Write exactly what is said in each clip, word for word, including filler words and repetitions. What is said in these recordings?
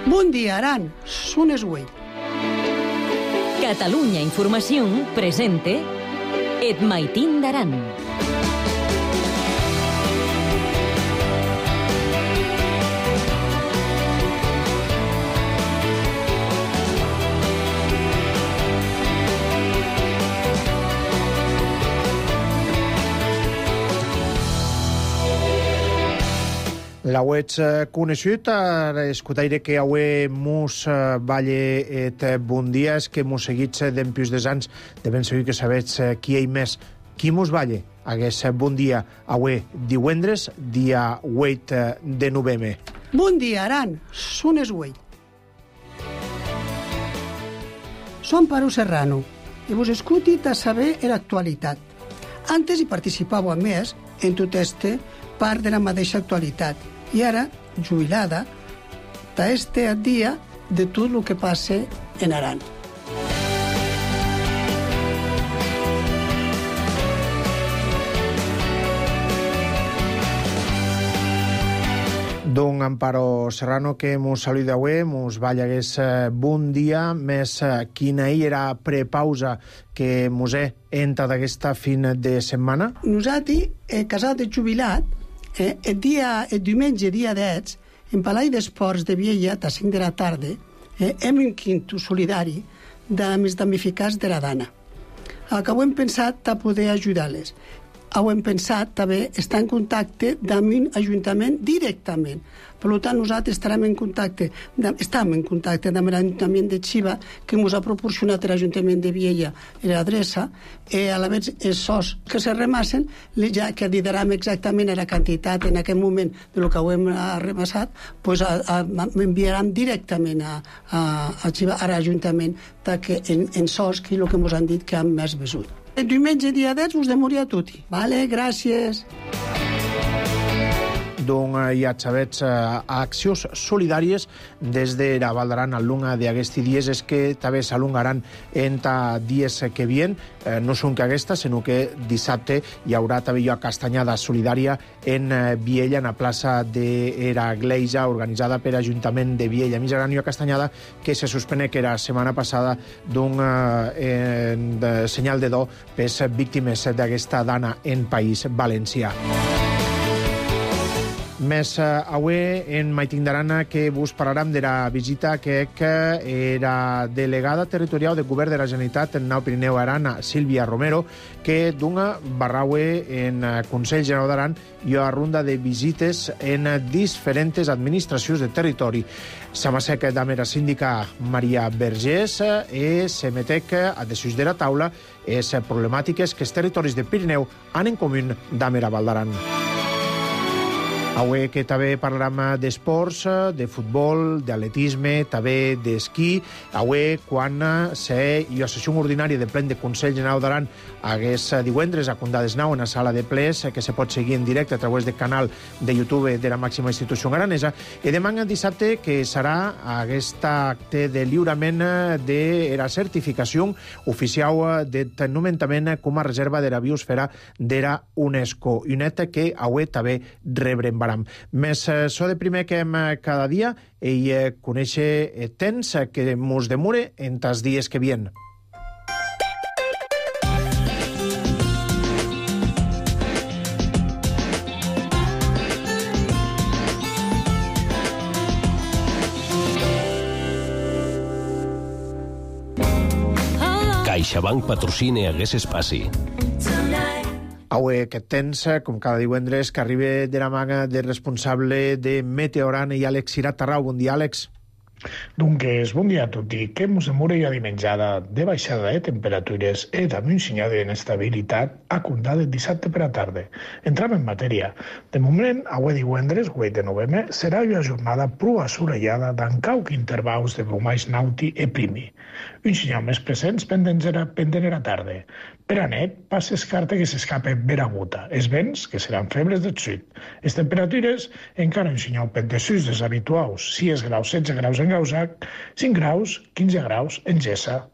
Bon dia, Aran. Són les vuit. Catalunya Informació presente Et Maitín d'Aran. L'auets conegut, escutaire que aue mus valle et bon dia, és que mus seguits d'empius des anys, de ben segur que sabets qui hi més. Qui mus valle? Hagués bon dia, aue divendres, dia vuit de novembre. Bon dia, Aran. Són les vuit. Som Paru Serrano i vos escutit a saber l'actualitat. Antes hi participava més en tot este part de la mateixa actualitat. I ara, jubilada, ta este a dia de tot el que passa en Aran. Don Amparo Serrano, que mos saluda avui, mos vallagués bon dia, més quina hi era prepausa que mos he entra d'aquesta fin de setmana? Nosaltres, eh, casat i jubilat, eh, el, dia, el diumenge, dia deu, en Palau d'Esports de Viella, a cinc de la tarda, eh, hem un quinto solidari amb els damnificats de la Dana. El que ho hem pensat a poder ajudar-les. Ho hem pensat també estar en contacte amb un ajuntament directament. Per tant, nosaltres estarem en contacte, estem en contacte amb l'Ajuntament de Xiva, que ens ha proporcionat l'Ajuntament de Viella l'adreça, i a la vegada els sos que se remassen, ja que didarem exactament la quantitat en aquest moment de lo que ho hem remassat, pues m'enviaran directament a, a, a Xiva, a l'Ajuntament, que en, en sos, que és el que ens han dit que han més besut. El diumenge dia deu us demoria a tutti. Vale, gràcies. Doncs ja sabets, accions solidàries des de la Val d'Aran al lunga d'aquests dies és que també s'alungaran entre dies que vien. No són que aquesta, sinó que dissabte hi haurà també una castanyada solidària en Viella, en la plaça de la Gleija, organitzada per l'Ajuntament de Viella. A més, hi haurà una castanyada que se suspene que la setmana passada d'un eh, senyal de do per víctimes d'aquesta dana en País Valencià. Més uh, avui en Maitín d'Aran que vos parlarem de la visita que era delegada territorial del govern de la Generalitat en Nau Pirineu Aran, Sílvia Romero, que d'una barraue en Consell General d'Aran i una ronda de visites en diferents administracions de territori. Samasec d'Amera síndica Maria Vergés i se metec a decisions de la taula les problemàtiques que els territoris de Pirineu han en comú d'Amera Val d'Aran. Avui que també parlarem d'esports, de futbol, d'atletisme, també d'esquí. Avui, quan se hi ha sessió ordinària de plen de Consell General d'Aran hagués divendres a Condades Nou, en la sala de ples, que se pot seguir en directe a través del canal de YouTube de la màxima institució aranesa. I demà dissabte, que serà aquest acte de lliurament de la certificació oficial de nomenament com a reserva de la biosfera de la UNESCO. I un acte que avui també rebrem. Més so de primer que hem cada dia i conèixer temps que mos demore en els dies que vien. CaixaBank patrocina hagués espaci. Avui aquest temps, com cada divendres, que arriba de la manga del responsable de Meteoran i Àlex Cirat Tarrau. Bon dia, Àlex. Doncs bon dia a tutti. Que mos demora ja dimenjada de baixada de temperatures i també un senyal d'inestabilitat a comptar del dissabte per a tarda. Entram en matèria. De moment, avui divendres, vuit de novembre, serà una jornada prou assolellada d'en cauc intervals de brumaix nauti i primi. Un senyal més present pendent a la tarda. Per a net, pas s'escarta que s'escape veraguta. Els vents, que seran febles del sud. Les temperatures, encara un senyal pentesus dels habituals. sis graus, setze graus en Gausac, cinc graus, quinze graus en Gessa.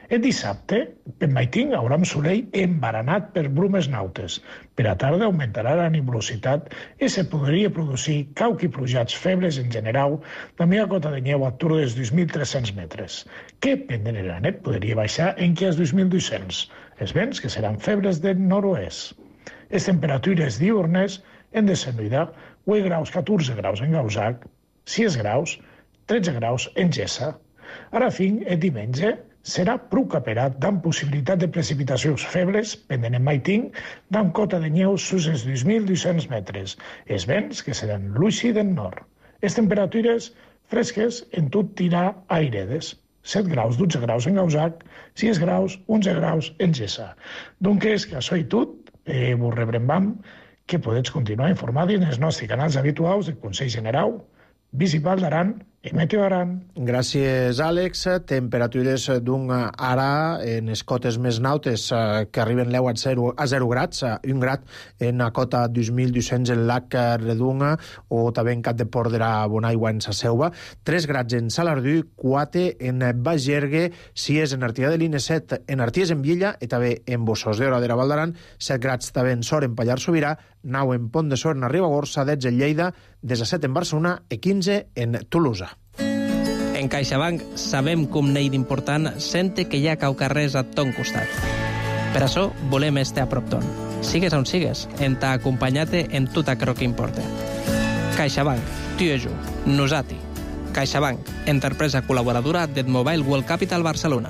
El dissabte, per maitin, haurà un solell embaranat per brumes nautes. Per a tarda augmentarà la nebulositat i se podria produir cauc i plujats febles en general, també a cota de neu a tour dels dos mil tres-cents metres, que, pendent de la net, podria baixar en qui als dos mil dos-cents. Els vents, que seran febles del nord-oest. Les temperatures diurnes en de ser nuida, vuit graus, catorze graus en Gausac, sis graus, tretze graus en Gessa. Ara fin, el diumenge, serà prou caperat amb possibilitat de precipitacions febles, pendent en maitin, amb cota de neu sus els dos mil dos-cents metres. Els vents, que seran l'uixi del nord. Les temperatures fresques en tot tirà airedes. set graus, dotze graus en Gausac, sis graus, onze graus en Gessa. Donc és que això i tot, eh, vos rebrembam que podeu continuar informats en els nostres canals habituals del Consell General, Visit-Val d'Aran i Meteo Aran. Gràcies, Àlex. Temperatures d'un ara en les cotes més nautes que arriben l'eu a zero, a zero grads, un grad en la cota dos mil dos-cents en Lac Redunga o també en Cap de Port de la Bonaigua en Sa Selva, tres grads en Salardú, quatre en Bagergue, sis en Artià de l'Ine, set en Arties en Viella i també en Bossos d'Hora de la Val d'Aran, set grads també en Sor en Pallars Sobirà, nou en Pont de Sor en Ribagorça, dotze en Lleida, disset en Barcelona i quinze en Tolosa. En CaixaBank sabem com n'hi d'important sente que hi ha caucarrers a ton costat. Per això volem estar a prop ton. Sigues on sigues, en t'ha acompanyat en tot aquello que importa. CaixaBank, tu i jo, nosati. CaixaBank, empresa col·laboradora del Mobile World Capital Barcelona.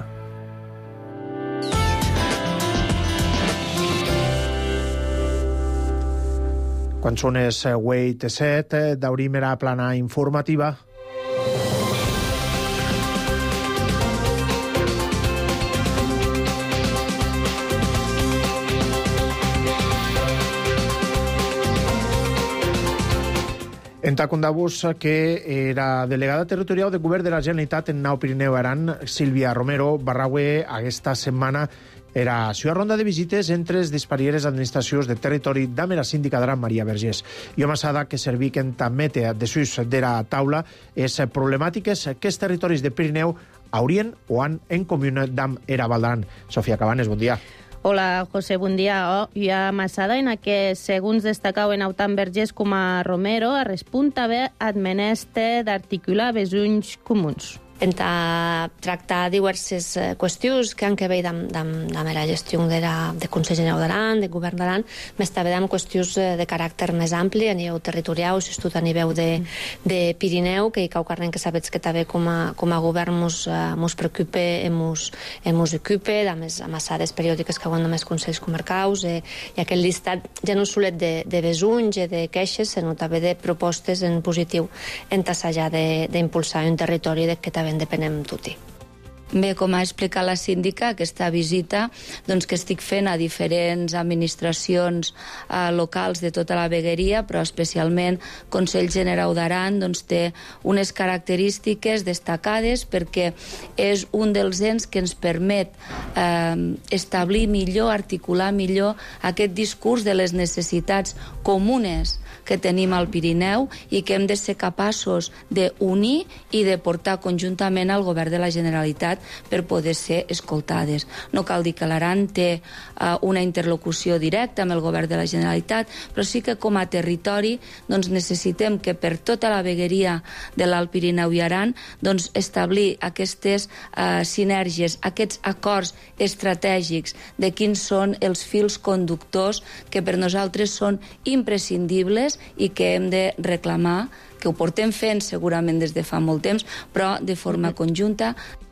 Quan són les vuit i set, d'obrim la plana informativa. En Tacondabus, que era delegada territorial del Govern de la Generalitat en Nau Pirineu Aran, Sílvia Romero, Barraue, aquesta setmana era a una ronda de visites entre les disparieres administracions de territori de la síndica d'Aran, Maria Vergés. I home s'ha que serviquen també de sus de la taula és problemàtiques que els territoris de Pirineu haurien o han en comú amb era Val d'Aran. Sofia Cabanes, bon dia. Hola, José, bon dia. Oh, hi ha massada en què, segons destacaven autant Vergés com a Romero, respunta haver admeneste d'articular besunys comuns. Enta tractar diverses eh, qüestions que han que veure amb, amb, amb la gestió de, la, de Consell General d'Aran, de Govern d'Aran, més també amb qüestions eh, de caràcter més ampli, a nivell territorial, si tot a nivell de, de Pirineu, que hi cau carnet que sabets que també com a, com a govern mos, eh, mos preocupa i mos, eh, mos ocupa, a més amassades periòdiques que hauen de més consells comarcals, eh, i aquest llistat ja no solet de, de besunys i de queixes, sinó també de propostes en positiu en tassejar d'impulsar un territori de que també en depenem tutti. Bé, com ha explicat la síndica, aquesta visita doncs, que estic fent a diferents administracions eh, locals de tota la vegueria, però especialment Consell General d'Aran, doncs, té unes característiques destacades perquè és un dels ens que ens permet eh, establir millor, articular millor aquest discurs de les necessitats comunes que tenim al Pirineu i que hem de ser capaços d'unir i de portar conjuntament al Govern de la Generalitat per poder ser escoltades. No cal dir que l'Aran té uh, una interlocució directa amb el Govern de la Generalitat, però sí que com a territori doncs, necessitem que per tota la vegueria de l'Alt Pirineu i Aran doncs, establir aquestes uh, sinergies, aquests acords estratègics de quins són els fils conductors que per nosaltres són imprescindibles i que hem de reclamar, que ho portem fent segurament des de fa molt temps, però de forma conjunta.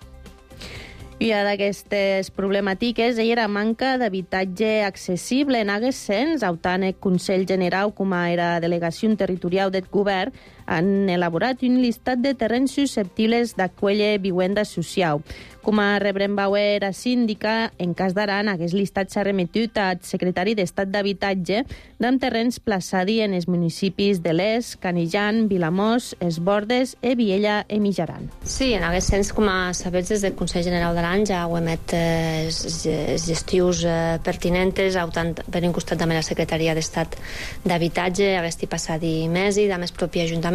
I una d'aquestes problemàtiques era manca d'habitatge accessible en aguest sens, autant el Consell General com a era delegació territorial del govern han elaborat un llistat de terrenys susceptibles d'acoller vivenda social. Com a rebrembauer a síndica, en cas d'Aran, aquest listat s'ha remetut al secretari d'Estat d'Habitatge d'en terrenys plaçadi en els municipis de l'Es, Canillan, Vilamós, Es Bordes i Viella i Mijaran. Sí, en aquest sens, com a sabets des del Consell General d'Aran, ja ho emet eh, gestius eh, pertinentes, autant per un costat també la Secretaria d'Estat d'Habitatge, aquest passat i mes, i a més propi Ajuntament,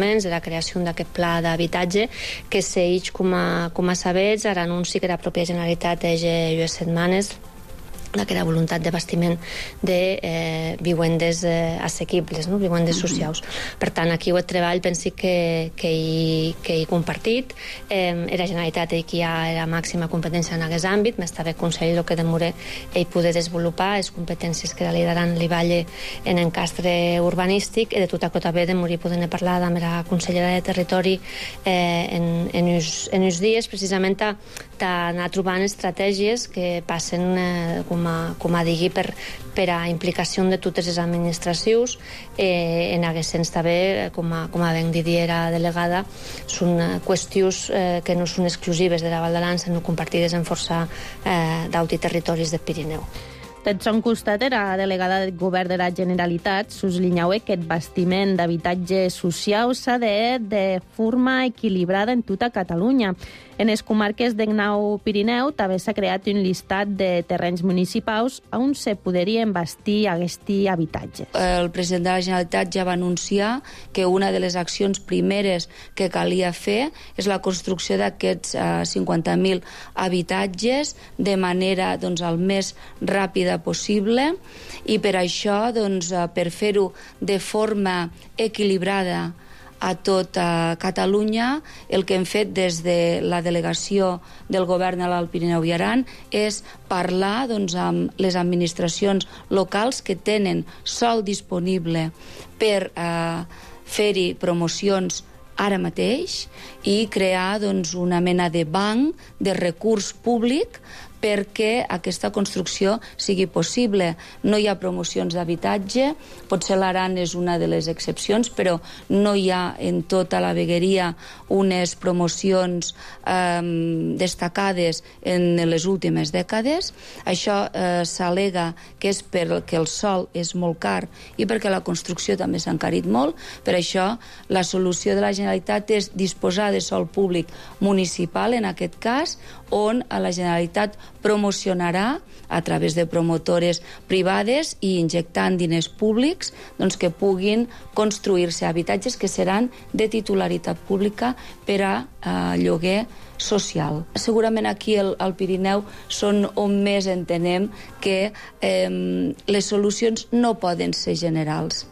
ajuntaments de la creació d'aquest pla d'habitatge que s'eix com a, com a sabets, ara anunci que la pròpia Generalitat hagi dues setmanes d'aquesta voluntat de bastiment de eh, vivendes eh, assequibles, no? Vivendes socials. Per tant, aquí el treball pensi que, que, hi, que hi compartit. Eh, era Generalitat ell qui ha la màxima competència en aquest àmbit, més també Consell el que demore ell poder desenvolupar les competències que li daran li valle en encastre urbanístic i de tot això també de morir podent parlar amb la consellera de Territori eh, en, en, us, en uns dies, precisament a, a anar trobant estratègies que passen eh, com a, com a digui per, per a implicació de totes les administracions eh, en aquest sens també, com a, com a ben Didier era delegada, són qüestions eh, que no són exclusives de la Val d'Aran, sinó compartides en força eh, d'auti territoris del Pirineu. Tot son costat era delegada del govern de la Generalitat, suslinyau que el bastiment d'habitatge social s'ha de de forma equilibrada en tota Catalunya. En les comarques de Gnau Pirineu també s'ha creat un llistat de terrenys municipals on se podrien bastir aquests habitatges. El president de la Generalitat ja va anunciar que una de les accions primeres que calia fer és la construcció d'aquests eh, cinquanta mil habitatges de manera doncs, el més ràpida possible i per això, doncs, per fer-ho de forma equilibrada a tota Catalunya, el que hem fet des de la delegació del govern a l'Alt Pirineu i Aran és parlar doncs, amb les administracions locals que tenen sòl disponible per eh, fer-hi promocions ara mateix i crear doncs, una mena de banc de recurs públic perquè aquesta construcció sigui possible. No hi ha promocions d'habitatge, potser l'Aran és una de les excepcions, però no hi ha en tota la vegueria unes promocions eh, destacades en les últimes dècades. Això eh, s'al·lega que és perquè el sòl és molt car i perquè la construcció també s'ha encarit molt. Per això la solució de la Generalitat és disposar de sòl públic municipal, en aquest cas, on la Generalitat promocionarà a través de promotores privades i injectant diners públics doncs, que puguin construir-se habitatges que seran de titularitat pública per a eh, lloguer social. Segurament aquí al, al Pirineu són on més entenem que eh, les solucions no poden ser generals.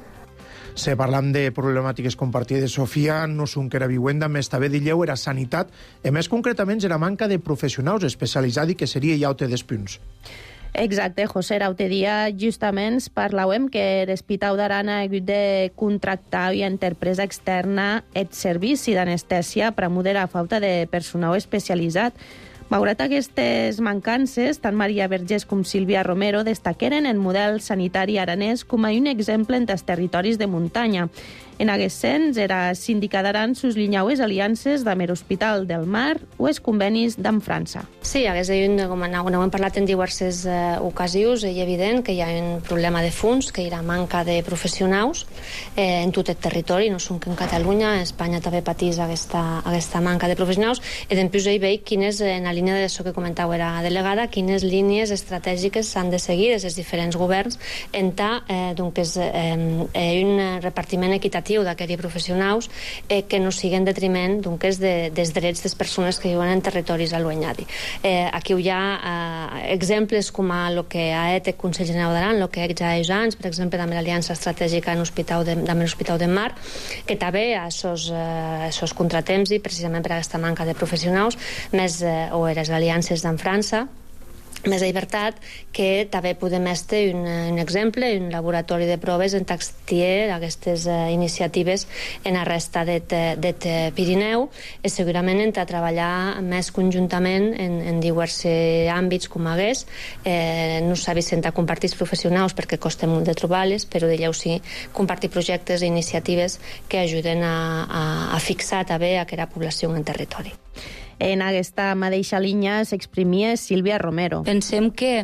Se parlant de problemàtiques compartides, Sofia, no són que era viuenda, més també dilleu era sanitat, i més concretament era manca de professionals especialitzats i que seria iaute d'espunts. Exacte, José, l'altre dia justament parlàvem que l'Hospital d'Aran ha hagut de contractar i empresa externa el servici d'anestèsia per a la falta de personal especialitzat. Malgrat aquestes mancances, tant Maria Vergés com Sílvia Romero destaqueren el model sanitari aranès com a un exemple en els territoris de muntanya. En aquest sens, era síndica d'Aran suslinyau-es aliances amb l'Hospital del Mar o els convenis d'en França. Sí, hagués un, com n'hem parlat en diverses eh, ocasions, és evident que hi ha un problema de fons, que hi ha manca de professionals eh, en tot el territori, no som que en Catalunya, Espanya també patís aquesta, aquesta manca de professionals, i després ell veig quines, en la línia d'això que comentau era delegada, quines línies estratègiques s'han de seguir des dels diferents governs en tant eh, doncs, eh, un repartiment equitatiu d'aquests professionals eh, que no siguin en detriment doncs, de, dels drets de les persones que viuen en territoris allunyats. Eh, aquí hi ha eh, exemples com a el que ha fet el Consell General d'Aran, el que ja ha anys, per exemple, amb l'aliança estratègica amb l'Hospital de, de Mar, que també a aquests eh, contratemps i precisament per aquesta manca de professionals, més eh, o les aliances d'en França, més llibertat, que també podem estar un, un exemple, un laboratori de proves en taxtier aquestes uh, iniciatives en la resta del Pirineu, i segurament hem de treballar més conjuntament en, en diversos àmbits com hagués. Eh, no s'ha vist a compartir professionals perquè costa molt de trobar-les, però digueu sí, compartir projectes i iniciatives que ajuden a, a, a fixar també aquesta població en el territori. En aquesta mateixa línia s'exprimia Sílvia Romero. Pensem que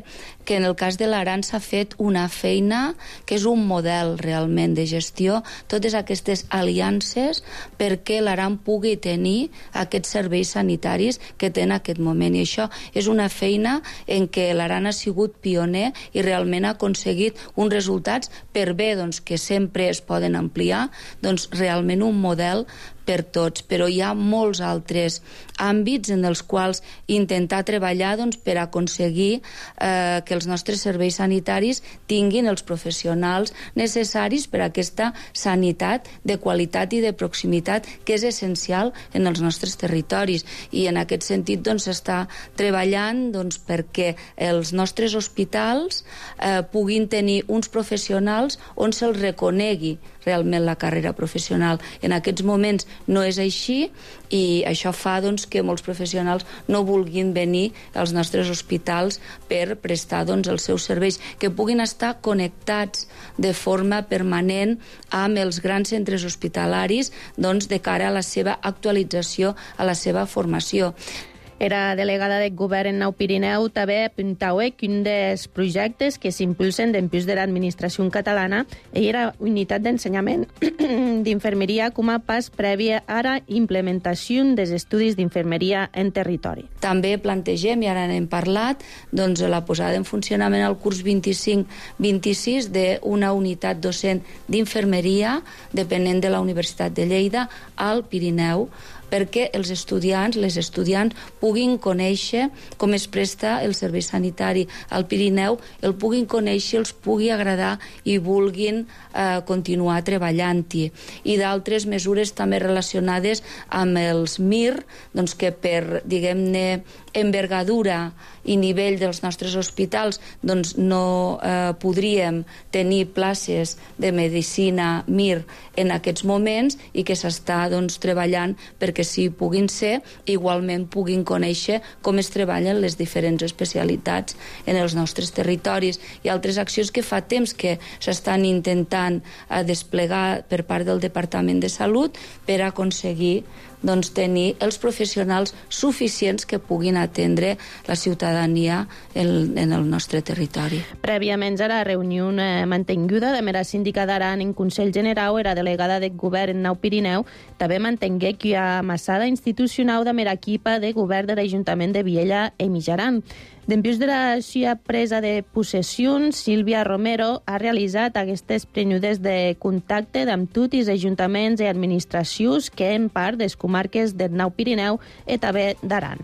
que en el cas de l'Aran s'ha fet una feina que és un model realment de gestió, totes aquestes aliances perquè l'Aran pugui tenir aquests serveis sanitaris que té en aquest moment. I això és una feina en què l'Aran ha sigut pioner i realment ha aconseguit uns resultats per bé doncs, que sempre es poden ampliar, doncs realment un model per tots, però hi ha molts altres àmbits en els quals intentar treballar doncs, per aconseguir eh, que els nostres serveis sanitaris tinguin els professionals necessaris per a aquesta sanitat de qualitat i de proximitat que és essencial en els nostres territoris. I en aquest sentit doncs, s'està treballant doncs, perquè els nostres hospitals eh, puguin tenir uns professionals on se'ls reconegui realment la carrera professional. En aquests moments no és així i això fa doncs, que molts professionals no vulguin venir als nostres hospitals per prestar doncs, els seus serveis, que puguin estar connectats de forma permanent amb els grans centres hospitalaris doncs, de cara a la seva actualització, a la seva formació. Era delegada de govern en Nou Pirineu, també apuntava que un dels projectes que s'impulsen dempús de l'administració catalana era unitat d'ensenyament d'infermeria com a pas prèvia a la implementació dels estudis d'infermeria en territori. També plantegem, i ara n'hem parlat, doncs, la posada en funcionament al curs vint-i-cinc vint-i-sis d'una unitat docent d'infermeria depenent de la Universitat de Lleida al Pirineu, perquè els estudiants, les estudiants, puguin conèixer com es presta el servei sanitari al Pirineu, el puguin conèixer, els pugui agradar i vulguin eh, continuar treballant-hi. I d'altres mesures també relacionades amb els M I R, doncs que per, diguem-ne, envergadura i nivell dels nostres hospitals doncs no eh, podríem tenir places de medicina M I R en aquests moments i que s'està doncs, treballant perquè sí puguin ser, igualment puguin conèixer com es treballen les diferents especialitats en els nostres territoris. Hi ha altres accions que fa temps que s'estan intentant eh, desplegar per part del Departament de Salut per aconseguir doncs, tenir els professionals suficients que puguin atendre la ciutadania en, en el nostre territori. Prèviament a la reunió eh, mantinguda de mera síndica d'Aran en Consell General, era delegada de govern en Nou Pirineu, també mantengué que hi ha massada institucional de mera equipa de govern de l'Ajuntament de Viella i Mitjaran. Dempús de la seva presa de possessions, Sílvia Romero ha realitzat aquestes períodes de contacte amb tots els ajuntaments i administracions que en part des comarques del Nou Pirineu i també d'Aran.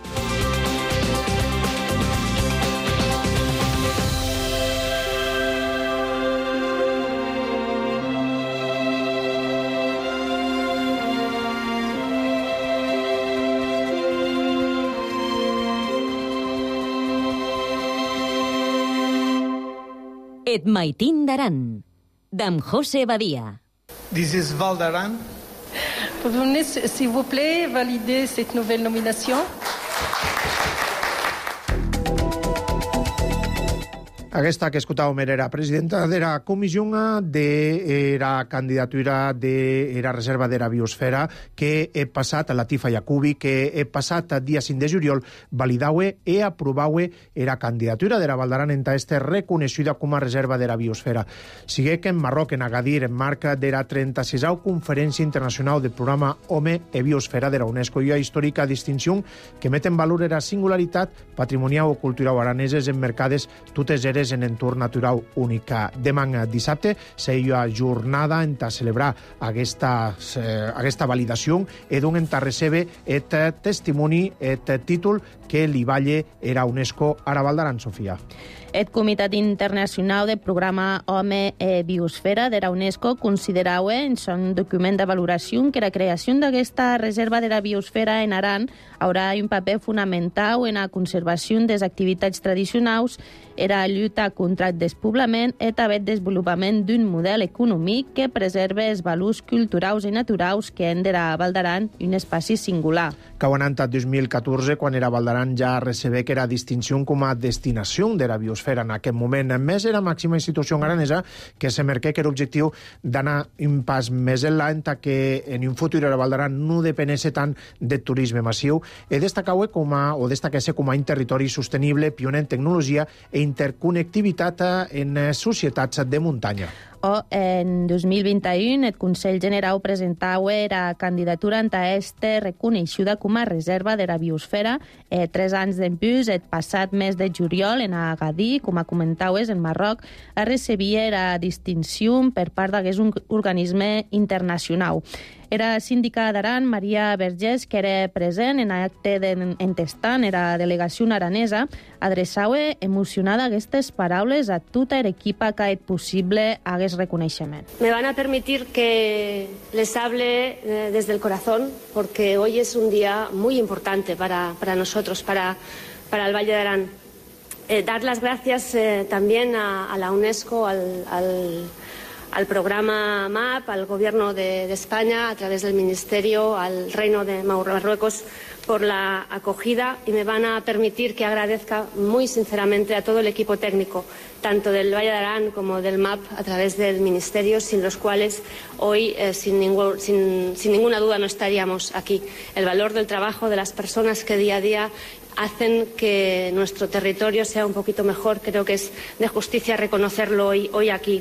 Et Maitín d'Aran, d'en José Badia. This is Val d'Aran. Pouvez-vous, s'il vous plaît, valider cette nouvelle nomination? Aquesta que escoltàvem era presidenta de la comissió de la candidatura de la reserva de la biosfera que he passat a Latifa Yacubi, que he passat el dia cinc de juliol, validaue e aprovaue la candidatura de la Val d'Aran en este reconeixida com a reserva de la biosfera. Sigue que en Marroc, en Agadir, en marca de la trenta-sisena Conferència Internacional del Programa Home e Biosfera de la UNESCO i una històrica distinció que met en valor la singularitat patrimonial o cultural araneses emmarcades totes eres en entorn natural única. Demà dissabte seria jornada en ta celebrar aquesta, eh, aquesta validació e d'on en ta recebe et testimoni, et títol que li valle era UNESCO a la Val d'Aran, Sofia. El Comitat Internacional del Programa Home e Biosfera de la UNESCO considerava en son document de valoració que la creació d'aquesta reserva de la biosfera en Aran haurà un paper fonamental en la conservació de les activitats tradicionals, era lluita contra el despoblament i també el desenvolupament d'un model econòmic que preserva els valors culturals i naturals que han de la Val d'Aran un espai singular. Cau en el dos mil catorze, quan era Val d'Aran ja recebé que era distinció com a destinació de la biosfera biosfera en aquest moment. A més, era màxima institució aranesa que se marqué que era objectiu d'anar un pas més enllà en que en un futur a Val d'Aran no depenesse tant de turisme massiu i destacar-se com a, o destacar-se com a un territori sostenible, pioner en tecnologia i interconnectivitat en societats de muntanya. O en dos mil vint-i-u el Consell Generau presentava la candidatura anta este reconeixuda com a reserva de la biosfera eh, tres anys d'empús, el passat mes de juliol en Agadir, com a comentaues, en Marroc, a recebia la distinció per part d'aquest organisme internacional. Era síndica d'Aran, Maria Vergés, que era present en acte d'entestant, era delegació aranesa, adreçava emocionada aquestes paraules a tota l'equipa que ha fet possible aquest reconeixement. Me van a permitir que les hable eh, desde el corazón, porque hoy es un día muy importante para, para nosotros, para, para el Valle de Arán. Eh, dar las gracias eh, también a, a la UNESCO, al... al al programa M A P, al Gobierno de, de España, a través del Ministerio, al Reino de Marruecos, por la acogida, y me van a permitir que agradezca muy sinceramente a todo el equipo técnico, tanto del Valle de Arán como del M A P, a través del Ministerio, sin los cuales hoy, eh, sin, ningún, sin, sin ninguna duda, no estaríamos aquí. El valor del trabajo de las personas que día a día hacen que nuestro territorio sea un poquito mejor, creo que es de justicia reconocerlo hoy, hoy aquí.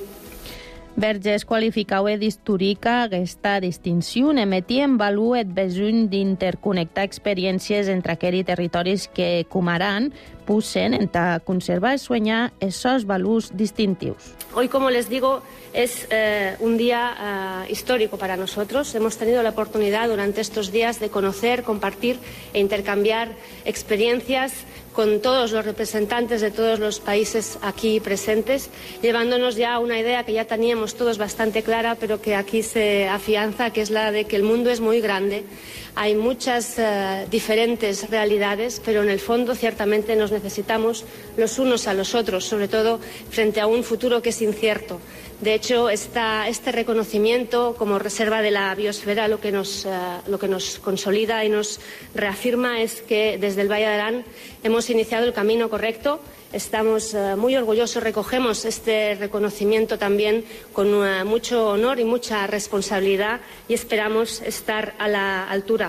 Vergés qualificava d'històrica aquesta distinció, emetia en valor el besoin d'interconnectar experiències entre aquells territoris que, com Aran, pusen en conservar i soñar esos valors distintius. Hoy, como les digo, es eh, un día eh, histórico para nosotros. Hemos tenido la oportunidad durante estos días de conocer, compartir e intercambiar experiencias con todos los representantes de todos los países aquí presentes, llevándonos ya a una idea que ya teníamos todos bastante clara, pero que aquí se afianza, que es la de que el mundo es muy grande. Hay muchas uh, diferentes realidades, pero en el fondo ciertamente nos necesitamos los unos a los otros, sobre todo frente a un futuro que es incierto. De hecho, esta, este reconocimiento como reserva de la biosfera lo que, nos, uh, lo que nos consolida y nos reafirma es que desde el Valle de Arán hemos iniciado el camino correcto. Estamos uh, muy orgullosos, recogemos este reconocimiento también con uh, mucho honor y mucha responsabilidad y esperamos estar a la altura.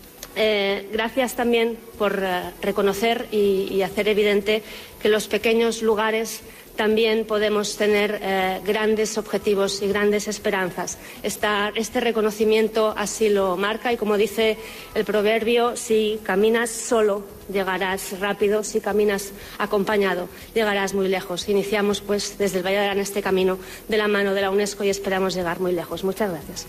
Eh, gracias también por uh, reconocer y, y hacer evidente que los pequeños lugares también podemos tener eh, grandes objetivos y grandes esperanzas. Esta, este reconocimiento así lo marca y, como dice el proverbio, si caminas solo llegarás rápido, si caminas acompañado llegarás muy lejos. Iniciamos pues desde el Valle de Arán este camino de la mano de la UNESCO y esperamos llegar muy lejos. Muchas gracias.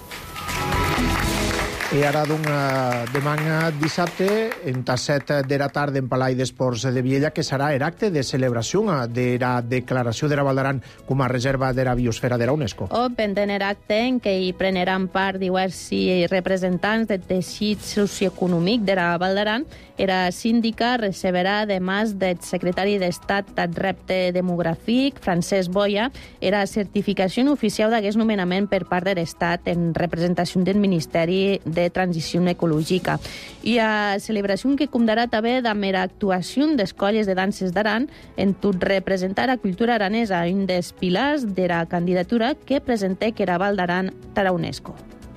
I ara d'un demà dissabte, entre set de la tarda en Palau d'Esports de Viella, que serà l'acte de celebració de la declaració de la Val d'Aran com a reserva de la biosfera de la UNESCO. O pendent acte en què hi preneran part diversos representants del teixit socioeconòmic de la Val d'Aran, era síndica receberà, además del secretari d'Estat al repte demogràfic, Francesc Boya, era certificació oficial d'aquest nomenament per part de l'Estat en representació del Ministeri de Transició Ecològica. I a celebració que comptarà també amb l'actuació d'escolles de danses d'Aran en tot representar la cultura aranesa, un dels pilars de la candidatura que presenta que era Val d'Aran a la UNESCO.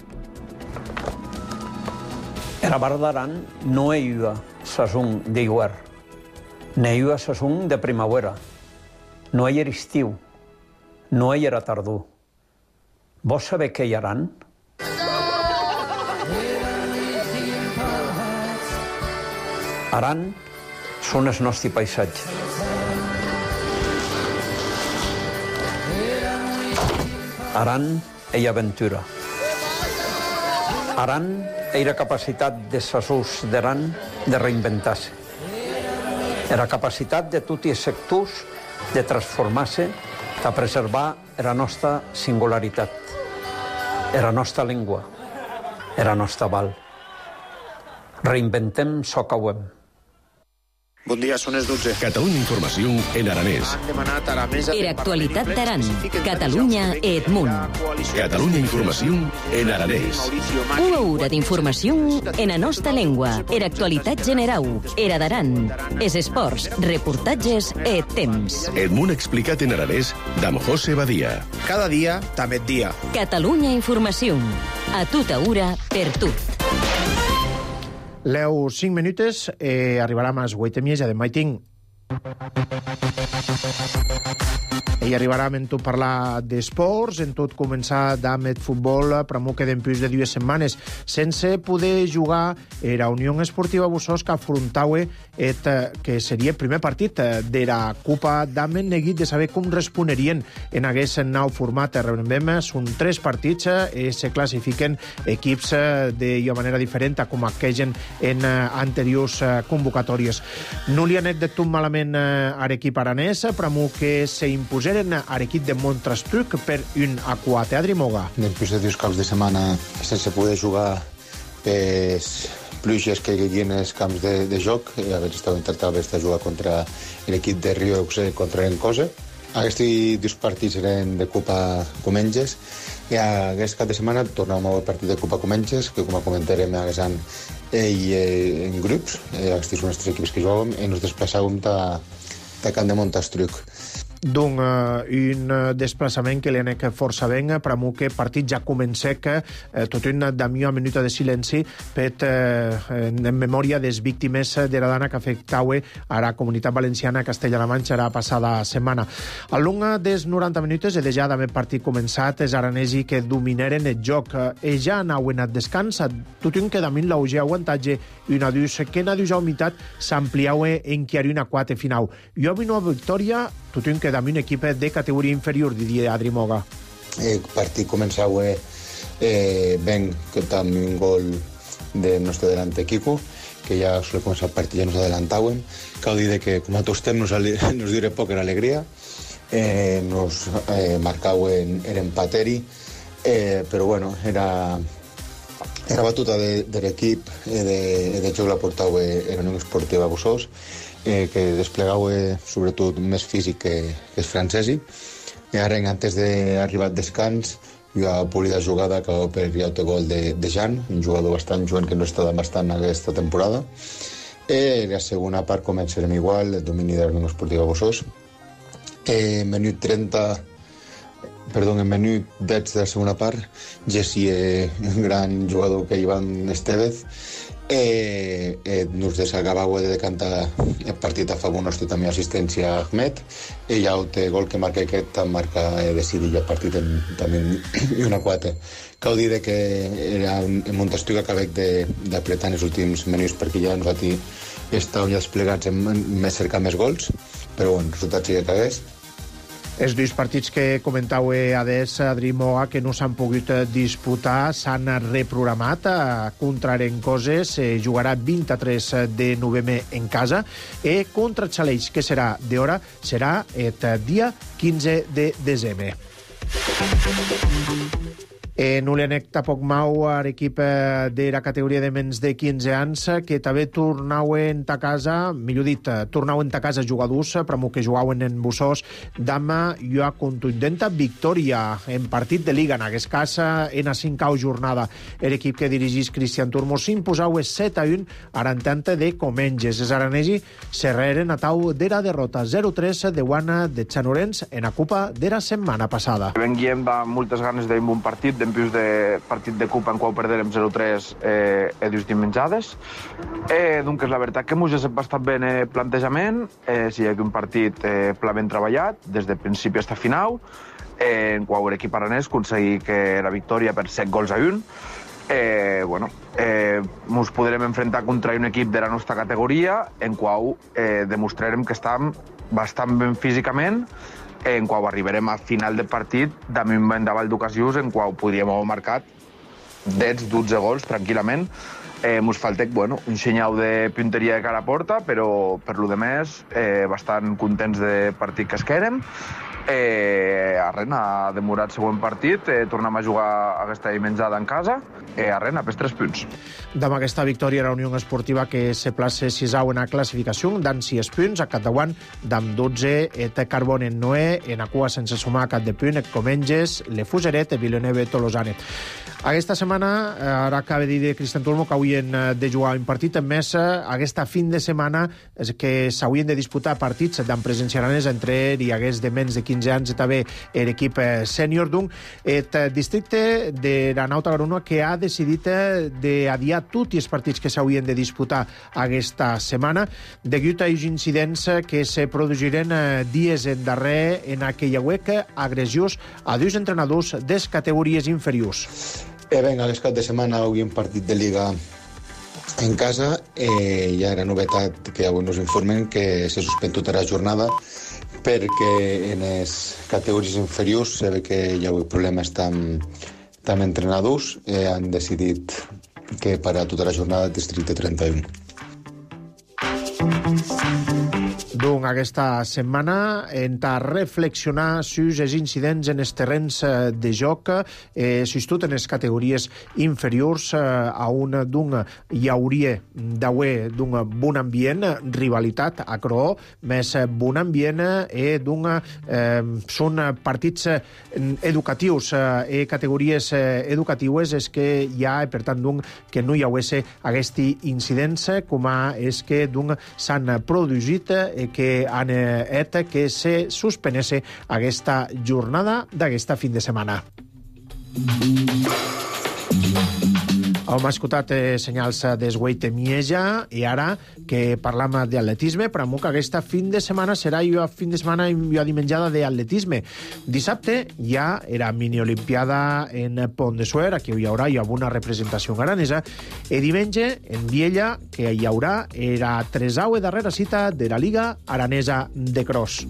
Era Val d'Aran no hi ha sazón d'hivern, no hi ha sazón de primavera, no hi ha estiu, no hi ha tardor. Vos sabeu què hi ha Aran? Aran són el nostre paisatge. Aran és aventura. Aran és la capacitat de sasús d'Aran de reinventar-se. La capacitat de tots els sectors de transformar-se, de preservar la nostra singularitat, la nostra llengua, la nostra val. Reinventem so que ho hem. Bon dia, són les dotze. Catalunya Informació en aranès. Han demanat a la mesa... Era actualitat d'Aran. Catalunya Edmunt. Catalunya Informació en aranès. Una hora d'informació en la nostra llengua. Era actualitat generau. Era d'Aran. Es esports, reportatges e temps. Edmunt explicat en aranès d'Am José Badia. Cada dia, també et dia. Catalunya Informació. A tota hora, per tu. Leu cinc minutes, eh, arribarà a les vuit i mitja de Maiting. I arribarà en tot parlar d'esports, en tot començar amb el futbol, però m'ho queden plus de dues setmanes sense poder jugar era Unió Esportiva Bussos que afrontava et, que seria el primer partit de la Copa d'Amen, neguit de saber com responderien en aquest nou format. Recordem, són tres partits i se classifiquen equips de manera diferent a com aquegen en anteriors convocatòries. No li han anat de tot malament a l'equip aranès, però m'ho que se imposeren a l'equip de Montrastruc per un a quatre. Adri Moga. Després de dos caps de setmana sense poder jugar per pluges que hi havia en els camps de, de joc, haver estat intentant estar jugar contra l'equip de Rio Euxe contra l'Encose. Aquests dos partits eren de Copa Comenges i aquest cap de setmana tornàvem al partit de Copa Comenges, que com a comentarem haguessin ell en grups, aquests són els tres equips que jugàvem, i ens desplaçàvem de Camp de Montastruc. D'un uh, un uh, desplaçament que li anec força ben, però amb que partit ja comença que uh, tot una d'amió minuta de silenci per uh, en memòria des víctimes de la dana que afectava a la comunitat valenciana a Castella-La Manxa la passada setmana. A long des noranta minuts, i ja d'haver partit començat, els aranesi que dominaren el joc. I ja anaven a descans, tot un que damunt l'auge aguantatge i una dus que na dus a humitat s'ampliava en que una quatre final. I avui una victòria, tot un que damunt un equip de categoria inferior, diria Adri Moga. El partit començava eh, ben, que també un gol del nostre delante Kiko, que ja suele començar el partit, ja nos adelantàvem. Cal dir que, com a tots temps, nos, nos diré poca alegria. Eh, nos eh, marcaven l'empateri, eh, però bueno, era, era batuta de, de l'equip, eh, de, de joc la portava la Unió Esportiva Bussos, eh, que desplegava sobretot més físic que, que els francesi. I ara, antes d'arribar al descans, hi ha polida jugada que va per el gol de, de Jan, un jugador bastant jovent que no està bastant aquesta temporada. I la segona part començarem igual, el domini de la Unió Esportiva Bussos. En minut trenta, perdó, en minut deu de la segona part, Jesse, eh, un gran jugador que Ivan Estevez, eh, eh, nos desacabava de decantar el partit a favor nostre, també assistència a Ahmed, i ja el gol que marca aquest marca eh, decidir el partit en, també en una quatre. Cal dir que era un Montastruc que acabem d'apretar en els últims minuts perquè ja nosaltres estàvem ja desplegats en, en cercar més gols, però bueno, el resultat sí que hagués. Els dos partits que comentava Ades, Adri Moga, que no s'han pogut disputar, s'han reprogramat contra Encoses, eh, jugarà vint-i-tres de novembre en casa, i contra Xaleix, que serà d'hora, serà el dia quinze de desembre. Eh, no li anec tampoc mau a l'equip de la categoria de menys de quinze anys, que també tornaven a casa, millor dit, tornaven a casa jugadors, però que jugaven en Bussos, d'ama i a contundenta victòria en partit de Liga, en aquest cas en la cinquena jornada. L'equip que dirigís Cristian Turmo s'imposava set a un a l'entente de Comenges. Els aranesi serreren a tau de la derrota zero tres de Guana de Xanurens en la Copa de la setmana passada. Venguem amb moltes ganes d'un bon partit, d'empius de partit de Copa en qual perderem zero tres eh, e dus dimenjades. Eh, doncs la veritat que mos ha bastant bé el plantejament, eh, si hi ha un partit eh, pla ben treballat, des de principi fins a final, eh, en qual l'equip aranès aconseguir que la victòria per set gols a un. Eh, bueno, eh, mos podrem enfrontar contra un equip de la nostra categoria, en qual eh, demostrarem que estem bastant ben físicament, en qual arribarem al final del partit amb un vendaval d'ocasions en qual podríem haver marcat deu dotze gols tranquil·lament, Eh, mos falta, bueno, un senyal de punteria de cara a porta, però per lo de més, eh, bastant contents de partit que es quedem. Eh, arren, ha demorat el següent partit, eh, tornem a jugar aquesta dimenjada en casa, eh, arren, a pes tres punts. Amb aquesta victòria era Unió Esportiva que se place sisau en la classificació, dan sis punts, a Catauan, d'am dotze, et Carbon en Noé, en a cua sense sumar cap de punt, et Comenges, le Fuseret, et Villeneuve, Tolosane. Aquesta setmana, ara acaba de dir de Cristian Tulmo que haurien de jugar un partit, en més, aquesta fin de setmana que s'haurien de disputar partits d'en presència aranesa entre hi hagués de menys de quinze anys i també l'equip sènior d'un. El districte de la Nauta Garona que ha decidit d'adiar tots els partits que s'haurien de disputar aquesta setmana degut a els incidents que se produiren dies endarrer en aquella web agressius a dos entrenadors de categories inferiors. Eh, venga, aquest cap de setmana hi ha un partit de Liga en casa. Eh, hi ha la novetat que avui nos informen que se suspèn tota la jornada perquè en les categories inferiors se ve que hi ha hagut problemes amb, amb entrenadors. Eh, han decidit que per a tota la jornada el districte trenta-u. Doncs aquesta setmana hem de reflexionar sobre els incidents en els terrenys de joc, eh, sobretot en les categories inferiors, eh, a on d'un hi hauria d'haver d'un bon ambient, rivalitat a croó, més bon ambient i d'un eh, són partits educatius i eh, categories educatives és que hi ha, per tant, d'un que no hi hagués aquests incidents com és que d'un s'han produït eh, que han et que se suspenesse aquesta jornada d'aquesta fin de setmana. Hem escoltat eh, senyals d'esgueit Mieja i ara que parlam d'atletisme, però que aquesta fin de setmana serà jo fin de setmana i jo dimenjada d'atletisme. Dissabte ja era mini-olimpiada en Pont de Suert, aquí hi haurà hi ha una representació aranesa, i diumenge en Viella que hi haurà era tresau i darrera cita de la Liga Aranesa de Cross.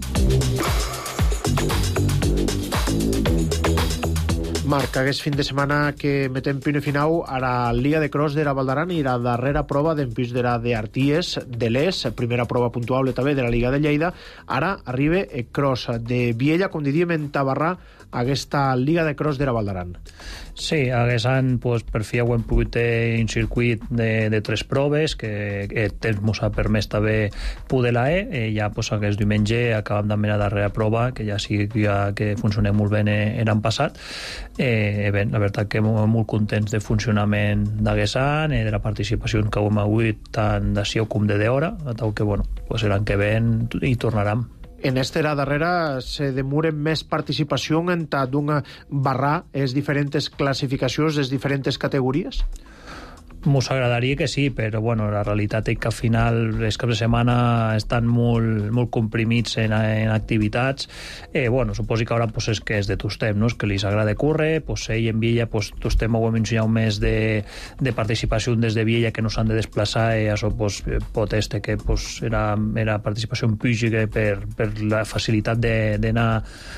Marc, aquest fin de setmana que metem punt final a la Liga de Cross de la Valdaran i la darrera prova d'empís de la d'Arties de l'Es, primera prova puntuable també de la Liga de Lleida. Ara arriba el Cross de Viella, com diríem en Tabarrà, aquesta Liga de Cross de la Valdaran. Sí, aquest any pues, per fi hem pogut tenir un circuit de, de tres proves que el temps ens ha permès també poder-la eh? eh, ja pues, aquest diumenge acabem d'enviar la darrera prova que ja sí ja, que funciona molt bé l'any passat. Eh, bé, la veritat que molt, molt contents de funcionament d'aquest any, eh, de la participació que hem hagut tant de Sió com de d'Hora, tal que bueno, pues, l'any que ven hi tornarem. En esta darrera se demoren més participació en tant d'un barrar les diferents classificacions, les diferents categories? Mos agradaria que sí, però bueno, la realitat és que al final els caps de setmana estan molt, molt comprimits en, en activitats. Eh, bueno, suposo que ara pues, és que és de tostem, no? És que li agrada córrer, pues, ell en Viella pues, tostem ho hem ensenyat més de, de participació des de Viella que no s'han de desplaçar i això pues, pot este que pues, era, era participació en pública per, per la facilitat d'anar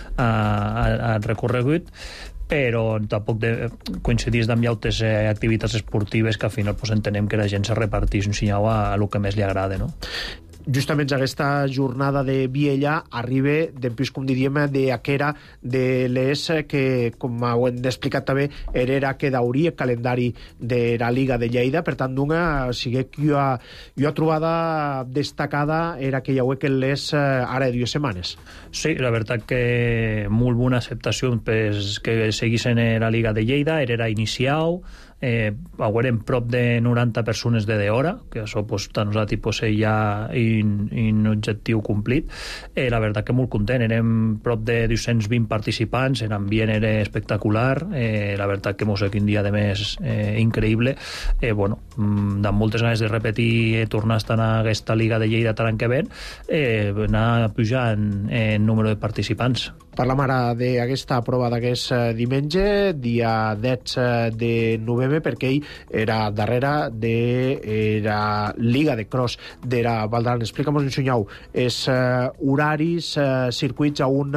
al recorregut, però tampoc de, coincidís amb altres eh, activitats esportives que al final pues, entenem que la gent se repartís un senyal a, a el que més li agrada, no? Justament aquesta jornada de Viella arriba després, com diríem, d'aquera de l'Es que, com ho hem explicat també, era que dauria el calendari de la Liga de Lleida. Per tant, d'una, sigui que jo, jo trobada destacada era que hi hauria que l'Es ara de dues setmanes. Sí, la veritat que molt bona acceptació pues, que seguissin la Liga de Lleida, era inicial, eh, haurem prop de noranta persones de d'hora, que això pues, tant nosaltres pues, ja un, un objectiu complit. Eh, la veritat que molt content, érem prop de dos-cents vint participants, l'ambient era espectacular, eh, la veritat que mos quin dia de més eh, increïble. Eh, bueno, amb moltes ganes de repetir eh, tornar a estar en aquesta Liga de Lleida l'any que ven, eh, anar pujant en número de participants. Parlam ara d'aquesta prova d'aquest diumenge, dia deu de novembre, perquè ell era darrere de la Liga de Cross de la Valdaran. Explica'm un senyau, els uh, horaris, uh, circuits a on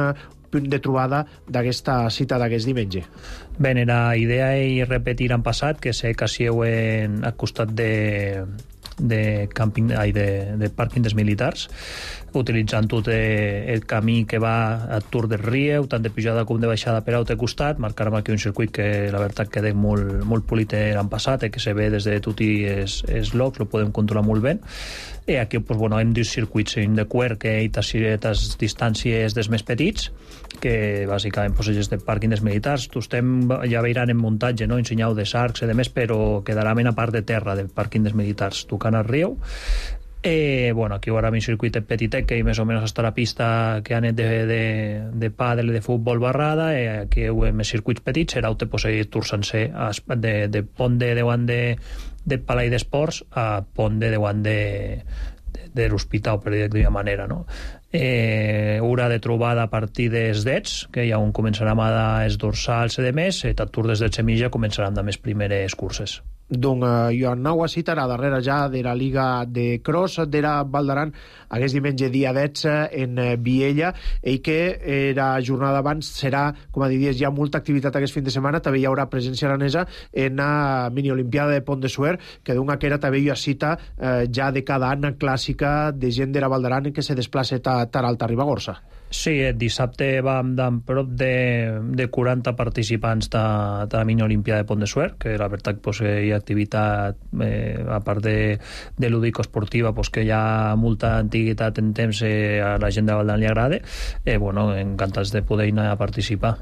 punt de trobada d'aquesta cita d'aquest diumenge. Bé, era idea i repetir en passat que sé que si heu en, al costat de de càmping, ai, de, de pàrquing dels militars, utilitzant tot el camí que va a Tour del Rieu, tant de pujada com de baixada per altre costat, marcarem aquí un circuit que la veritat queda molt, molt polit l'any passat, eh, que se ve des de tots els, els llocs, lo podem controlar molt bé. I aquí pues, bueno, hem dit circuits de cuer que hi ha certes distàncies dels més petits, que bàsicament pues, és de pàrquing dels militars. Tu estem, ja veiran en muntatge, no? Ensenyau de sarcs i de més, però quedarà en a part de terra del pàrquing dels militars, tocant al riu. Eh, bueno, aquí veurem un circuit petitet que més o menys està la pista que ha anat de, de, de pàdel i de futbol barrada, i aquí hem circuits petits, serà un pues, tour sencer de, de pont de davant de, de Palau d'Esports a pont de davant de, de, de l'hospital, per dir d'una manera, no? Eh, hora de trobada a partir dels dets, que ja on començarem a els dorsals i de més, i tot tour des de Semilla començaran amb les primeres curses. Donc, eh, jo anau a citar a darrere ja de la Liga de Cross de la Val d'Aran aquest diumenge dia dotze en eh, Viella, i que eh, la jornada abans serà, com a diries, hi ha molta activitat aquest fin de setmana, també hi haurà presència aranesa en la mini-olimpiada de Pont de Suert, que d'una que era també hi ha cita eh, ja de cada any clàssica de gent de la Val d'Aran que se desplaça a Taralta, a Ribagorça. Sí, el dissabte vam d'en prop de, de quaranta participants de, de la mini-olimpiada de Pont de Suert, que la veritat pues, hi ha activitat, eh, a part de, de lúdico-esportiva, pues, que hi ha molta antiguitat en temps, eh, a la gent de Valdan li agrada. Eh, bueno, encantats de poder anar a participar.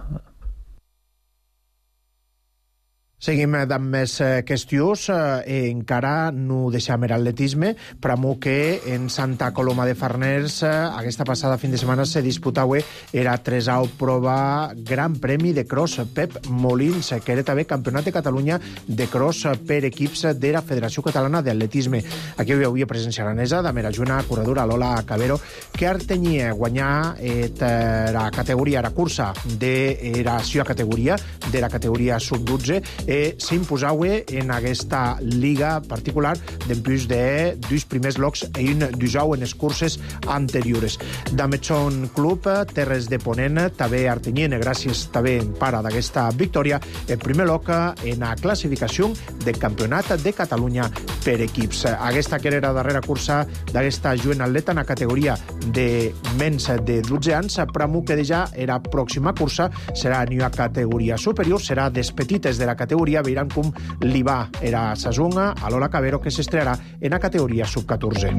Seguim amb més eh, qüestions. Eh, encara no deixem l'atletisme, però que en Santa Coloma de Farners eh, aquesta passada fin de setmana se disputava era tresau prova Gran Premi de Cross Pep Molins, que era també Campionat de Catalunya de Cross per equips de la Federació Catalana d'Atletisme. Aquí hi havia presència aranesa de Merajuna, corredora Lola Cabero, que artenia guanyar eh, la categoria, la cursa de la seva categoria, de la categoria sub dotze, eh, s'imposava en aquesta liga particular d'empús de dos primers llocs i un dusau en les curses anteriores. D'Ametson Club, Terres de Ponent, també artenyien, gràcies també en part d'aquesta victòria, el primer lloc en la classificació del Campionat de Catalunya per equips. Aquesta que era la darrera cursa d'aquesta jovent atleta en la categoria de menys de dotze anys, però que ja era pròxima cursa serà en una categoria superior, serà des petites de la categoria, veiran com li va era Sazunga a Lola Cabero, que s'estrearà en la categoria sub catorze.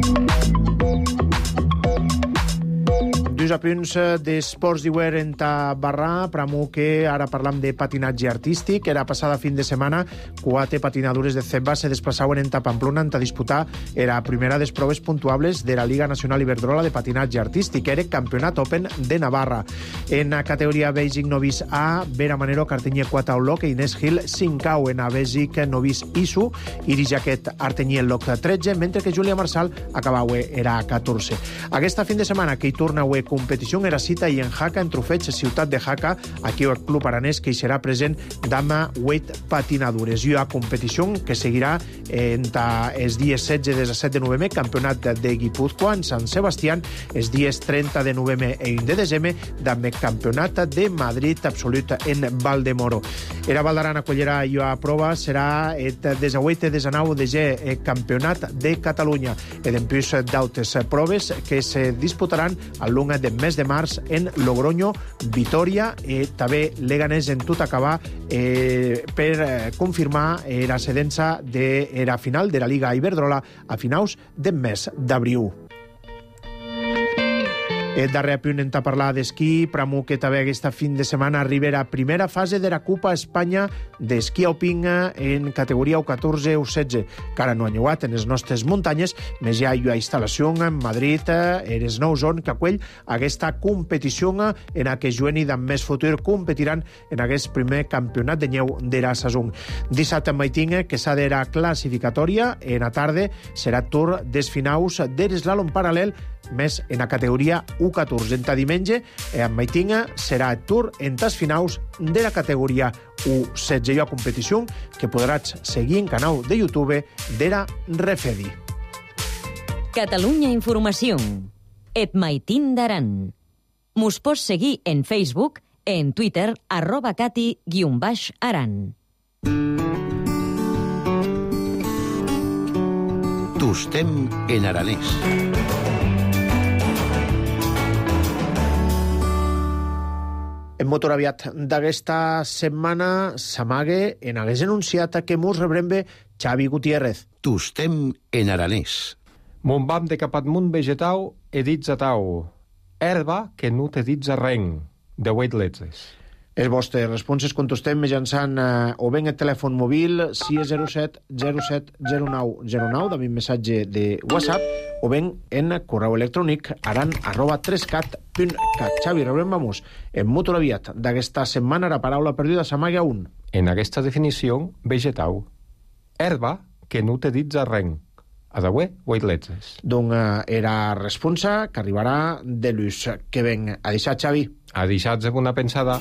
Dos apunts d'esports d'Iwer en Tabarrà, però que ara parlam de patinatge artístic. Era passada fin de setmana, quatre patinadores de Cebba se desplaçaven en Pamplona a disputar la primera de les proves puntuables de la Liga Nacional Iberdrola de Patinatge Artístic, era Campionat Open de Navarra. En la categoria Basic Novice A, Vera Manero, Cartenyer quatre Olok i Inés Gil cinquau en la Basic Novice I S U, Iris Jaquet Artenyer Loc tretze, mentre que Júlia Marsal acabava era catorze. Aquesta fin de setmana que hi torna a competició era cita i en Jaca, en Trufeig, ciutat de Jaca, aquí el club aranès que hi serà present d'ama vuit patinadures. I a competició que seguirà entre els dies setze i disset de novembre, campionat de Guipúzcoa en Sant Sebastián, els dies trenta de novembre i un de desembre, també campionat de Madrid absolut en Valdemoro. Era Val d'Aran acollirà i a prova serà el desahuit i desanau de G, el campionat de Catalunya, i d'empús d'altres proves que se disputaran al long de mes de març en Logroño, Vitoria, i també Leganés en tot acabar eh, per eh, confirmar eh, la cedença de la final de la Liga Iberdrola a finals del mes d'abril. El darrer punt en parlar d'esquí, però que també aquesta fin de setmana arriba a primera fase de la Copa Espanya d'esquí alpin en categoria U catorze U setze, que ara no ha llogat en les nostres muntanyes, més ja hi ha instal·lació en Madrid, en el nou zon que acull aquesta competició en la que Joan i d'en més futur competiran en aquest primer campionat de neu de la saison. Dissabte en Maiting, que s'ha de la classificatòria, en la tarda serà tour des finals de l'eslàlom paral·lel, més en la categoria U catorze. En diumenge, en Maitinga, serà el tour en tas finals de la categoria U setze. Hi ha competició que podràs seguir en canal de YouTube de la Refedi. Catalunya Informació. Et Maitin d'Aran. Mos pots seguir en Facebook, en Twitter, arroba cati guion baix aran. Tostem en aranès. En motoraviat d'aquesta setmana s'amague en hagués anunciat que mos rebrembe Xavi Gutiérrez. Tostem en aranès. Mon bam de capatmunt vegetau e ditza tau. Herba que no te ditza reng. De huit letres. Els vostres responses contestem mitjançant eh, o ben el telèfon mòbil sis zero set zero set zero nou zero nou, també un missatge de WhatsApp, o ben en correu electrònic aran arroba trescat punt cat. Xavi, rebrem vamos en motoraviat d'aquesta setmana la paraula perduda s'amaga un. En aquesta definició, vegetau. Herba que no te ditza reng. A de huit letres. Donc eh, era responsa que arribarà de l'ús que ven. A deixar, Xavi. A deixar-se una pensada.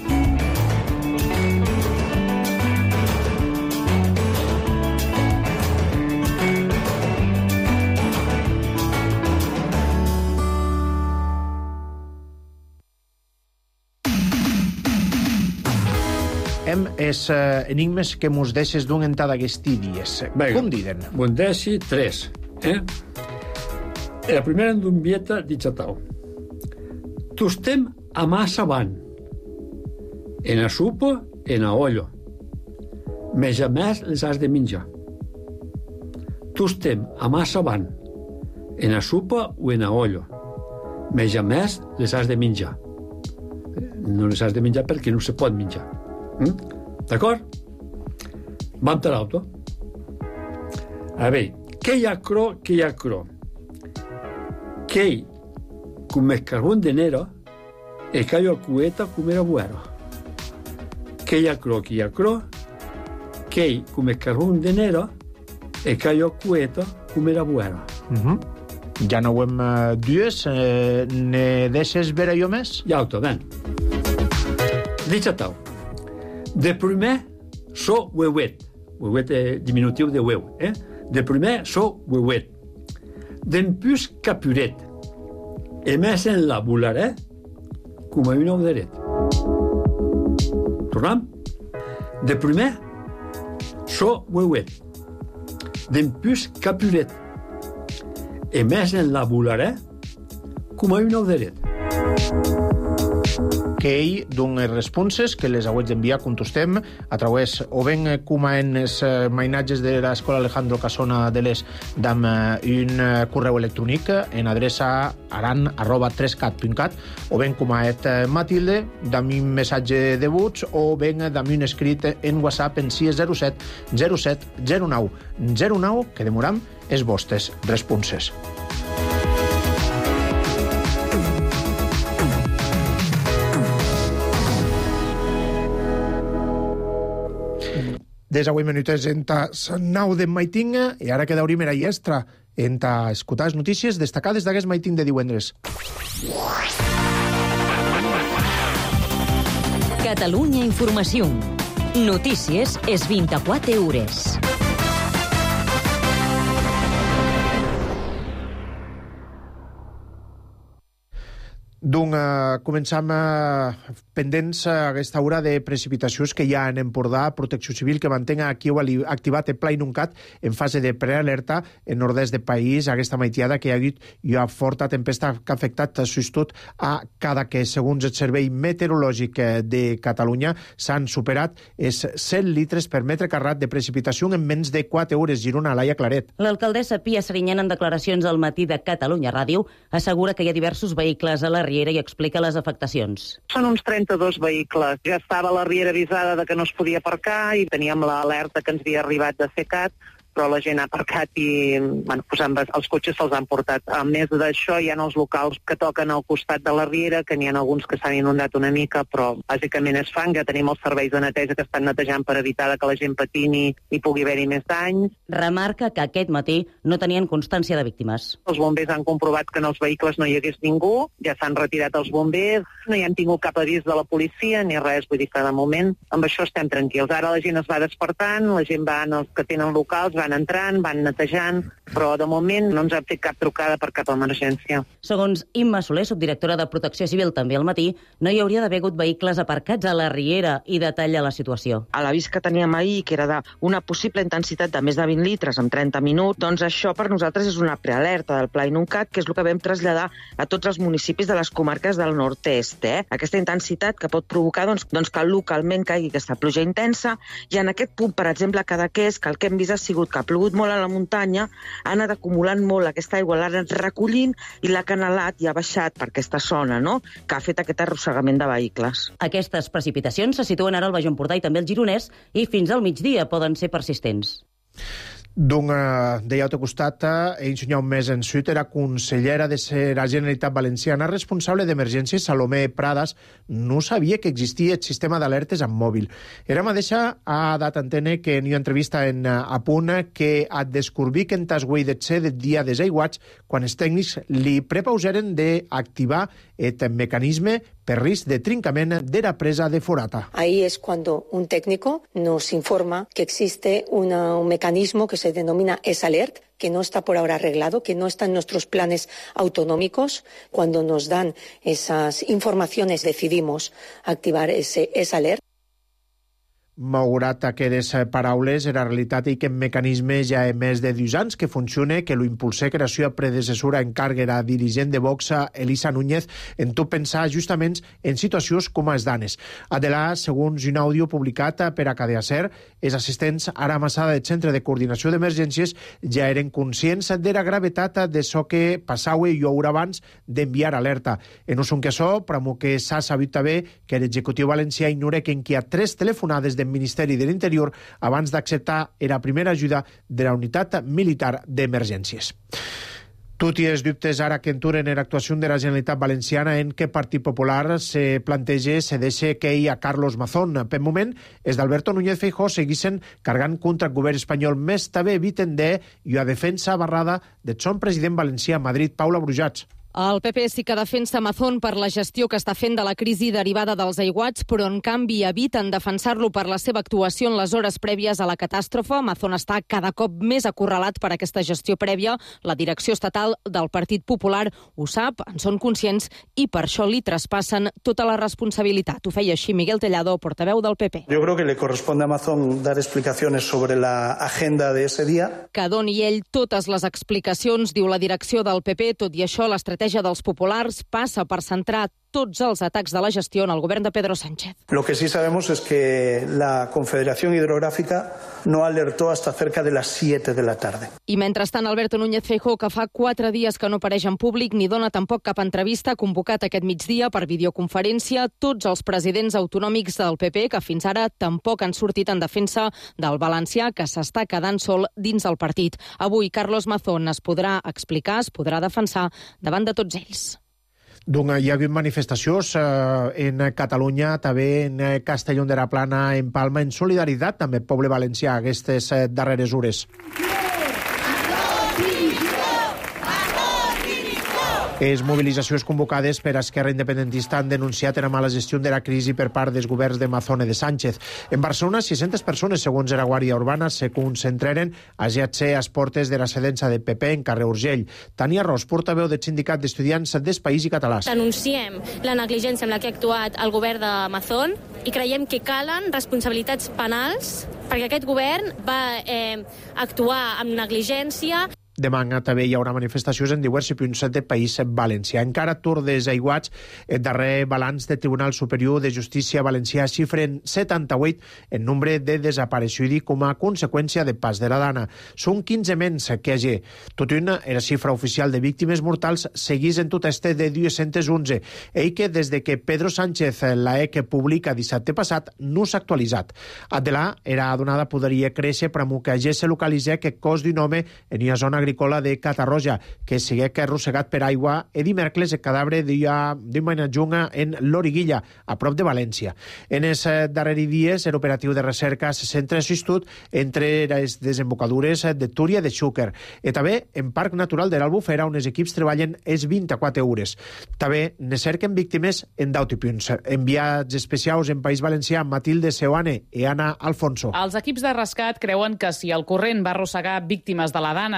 Hem es eh, enigmes que mos deixes d'un entada aquests dies. Com diden? Bon deixi tres. Eh? La primera en d'un vieta ditxatau. Tostem a massa van. En a sopa, en a ollo. Més a més les has de menjar. Tostem a massa van. En a sopa o en a ollo. Més a més les has de menjar. No les has de menjar perquè no se pot menjar. Mm? D'acord? Vam per l'auto. A veure, què hi ha cro, què hi ha cro? Què hi, com el carbón de nero, e caio a cueta come era buero. Què hi ha cro, què hi ha cro? Què hi, com el carbón de nero, e caio a cueta come era buero. Uh-huh. Ja no ho hem uh, dues, eh, ne deixes veure jo més? Ja auto, ben. Ditxatau. De primer, so hueuet. Hueuet és diminutiu de hueu. Eh? De primer, so hueuet. D'empús capuret. E més en la bularé, com a un ouderet. Tornem? De primer, so hueuet. D'empús capuret. E més en la bularé, com a un ouderet. Que ell dona responses que les hauets d'enviar, contestem, a través o ben com en els mainatges de l'Escola Alejandro Casona de l'Es d'am un correu electrònic en adreça aran arroba trescat punt cat o ben com a et Matilde d'am un missatge de vots o ben d'am un escrit en WhatsApp en sis zero set zero set zero nou zero nou que demoram els vostres responses. Des avui minutes enta nou de maiting i ara queda primera i extra enta escoltar les notícies destacades d'aquest maiting de divendres. Catalunya Informació. Notícies es vint-i-quatre hores. Doncs uh, començam uh, pendents a aquesta hora de precipitacions que hi ha en Empordà. Protecció Civil que mantenga aquí activat el Pla Inuncat en fase de prealerta en nord-est del país. Aquesta maitiada que hi ha hagut hi ha forta tempesta que ha afectat sobretot a Cadaqués. Segons el Servei Meteorològic de Catalunya s'han superat els cent litres per metre carrat de precipitació en menys de quatre hores. Girona, Laia Claret. L'alcaldessa Pia Serinyana, en declaracions al matí de Catalunya Ràdio, assegura que hi ha diversos vehicles a la Riera i explica les afectacions. Són uns trenta-dos vehicles. Ja estava la Riera avisada de que no es podia aparcar i teníem l'alerta que ens havia arribat de CECAT, però la gent ha aparcat i bueno, pues els cotxes se'ls han portat. A més d'això, hi ha els locals que toquen al costat de la Riera, que n'hi ha alguns que s'han inundat una mica, però bàsicament és fang. Ja tenim els serveis de neteja que estan netejant per evitar que la gent patini i pugui haver-hi més danys. Remarca que aquest matí no tenien constància de víctimes. Els bombers han comprovat que en els vehicles no hi hagués ningú, ja s'han retirat els bombers, no hi han tingut cap avís de la policia ni res, vull dir que de moment amb això estem tranquils. Ara la gent es va despertant, la gent va, els que tenen locals, van entrant, van netejant, però de moment no ens ha fet cap trucada per cap emergència. Segons Imma Soler, subdirectora de Protecció Civil, també al matí, no hi hauria d'haver hagut vehicles aparcats a la Riera i detalla la situació. A l'avís que teníem ahir, que era d'una possible intensitat de més de vint litres en trenta minuts, doncs això per nosaltres és una prealerta del Pla Inuncat, que és el que vam traslladar a tots els municipis de les comarques del nord-est. Eh? Aquesta intensitat que pot provocar doncs, doncs que localment caigui aquesta pluja intensa, i en aquest punt, per exemple, a Cadaqués, que el que hem vist ha sigut que ha plogut molt a la muntanya, ha anat acumulant molt aquesta aigua, l'ha anat recollint i l'ha canalat i ha baixat per aquesta zona, no?, que ha fet aquest arrossegament de vehicles. Aquestes precipitacions se situen ara al Baix Empordà i també al Gironès i fins al migdia poden ser persistents. D'un de l'altre costat, Enxunyà un mes en Sud era consellera de la Generalitat Valenciana responsable d'emergències. Salomé Pradas no sabia que existia el sistema d'alertes amb mòbil. Era mateixa ha dat a entendre que en una entrevista en Apunt que et descobrí que en tas güey de ser de dia desaiguats quan els tècnics li prepauseren d'activar el mecanisme per risc de trincament de la presa de forata. Ahí es cuando un técnico nos informa que existe una, un mecanismo que se denomina S-Alert, que no está por ahora arreglado, que no está en nuestros planes autonómicos. Cuando nos dan esas informaciones decidimos activar ese S-Alert. Malgrat aquestes paraules, era realitat i que el mecanisme ja ha més de dos anys que funciona, que lo impulsé que la seva predecessora en càrrega era dirigent de Vox, Elisa Núñez, en tot pensar justament en situacions com les danes. Adelà, segons un àudio publicat per a Cadena Ser, els assistents ara amassada del Centre de Coordinació d'Emergències ja eren conscients de la gravetat de so que passava i haurà abans d'enviar alerta. En un son que so, però que s'ha sabut també que l'executiu valencià ignora que en qui ha tres telefonades de Ministeri de l'Interior abans d'acceptar la primera ajuda de la unitat militar d'emergències. Tot i els dubtes ara que enturen en l'actuació de la Generalitat Valenciana en què Partit Popular se planteja se deixa que ell a Carlos Mazón. Per moment, els d'Alberto Núñez Feijóo seguissin cargant contra el govern espanyol, més també eviten de i a defensa barrada del son president valencià a Madrid, Paula Brujats. El P P sí que defensa Mazón per la gestió que està fent de la crisi derivada dels aiguats, però en canvi eviten defensar-lo per la seva actuació en les hores prèvies a la catàstrofe. Mazón està cada cop més acorralat per aquesta gestió prèvia. La direcció estatal del Partit Popular ho sap, en són conscients i per això li traspassen tota la responsabilitat. Ho feia així Miguel Tellado, portaveu del P P. Yo creo que le corresponde a Mazón dar explicaciones sobre la agenda de ese día. Que doni ell totes les explicacions, diu la direcció del P P. Tot i això, l'estratègia L'estratègia dels populars passa per centrar tots els atacs de la gestió en el govern de Pedro Sánchez. Lo que sí sabemos es que la Confederación Hidrográfica no alertó hasta cerca de las siete de la tarde. I mentrestant, Alberto Núñez Feijóo, que fa quatre dies que no apareix en públic ni dona tampoc cap entrevista, ha convocat aquest migdia per videoconferència tots els presidents autonòmics del P P, que fins ara tampoc han sortit en defensa del valencià, que s'està quedant sol dins el partit. Avui, Carlos Mazón es podrà explicar, es podrà defensar davant de tots ells. Doncs hi ha hagut manifestacions eh, en Catalunya, també en Castelló de la Plana, en Palma, en solidaritat amb el poble valencià aquestes eh, darreres hores. Les mobilitzacions convocades per Esquerra Independentista han denunciat la mala gestió de la crisi per part dels governs de Mazón i de Sánchez. En Barcelona, sis-centes persones, segons la Guàrdia Urbana, se concentraren a G H C a portes de la sedença del P P en carrer Urgell. Tania Ros, portaveu del Sindicat d'Estudiants del País i Catalàs. Denunciem la negligència amb la que ha actuat el govern de Mazón i creiem que calen responsabilitats penals perquè aquest govern va eh, actuar amb negligència. Demà també hi haurà manifestacions en diversos punts del País Valencià. Encara atur dels aiguats, el darrer balanç del Tribunal Superior de Justícia Valencià xifren setanta-vuit en nombre de desapareguts com a conseqüència del pas de la Dana. Són quinze menys que hi ha. Tot una, la xifra oficial de víctimes mortals seguís en tot este de dos-cents onze, ell que des de que Pedro Sánchez la E que publica dissabte passat no s'ha actualitzat. Adelà, era donada podria créixer per que ja se localitza que cos d'un home en una zona agrícola de Catarroja, que sigue que arrossegat per aigua e dimecres el cadàver d'un manatjunga en l'Origuilla, a prop de València. En els darrers dies, l'operatiu de recerca se centra assistit entre les desembocadures de Túria i de Xúquer, i també en Parc Natural de l'Albufera, on els equips treballen els vint-i-quatre hores. També ne cerquen víctimes en deu punts. Enviats especials en País Valencià, Matilde Seoane i Anna Alfonso. Els equips de rescat creuen que si el corrent va arrossegar víctimes de la Dana des del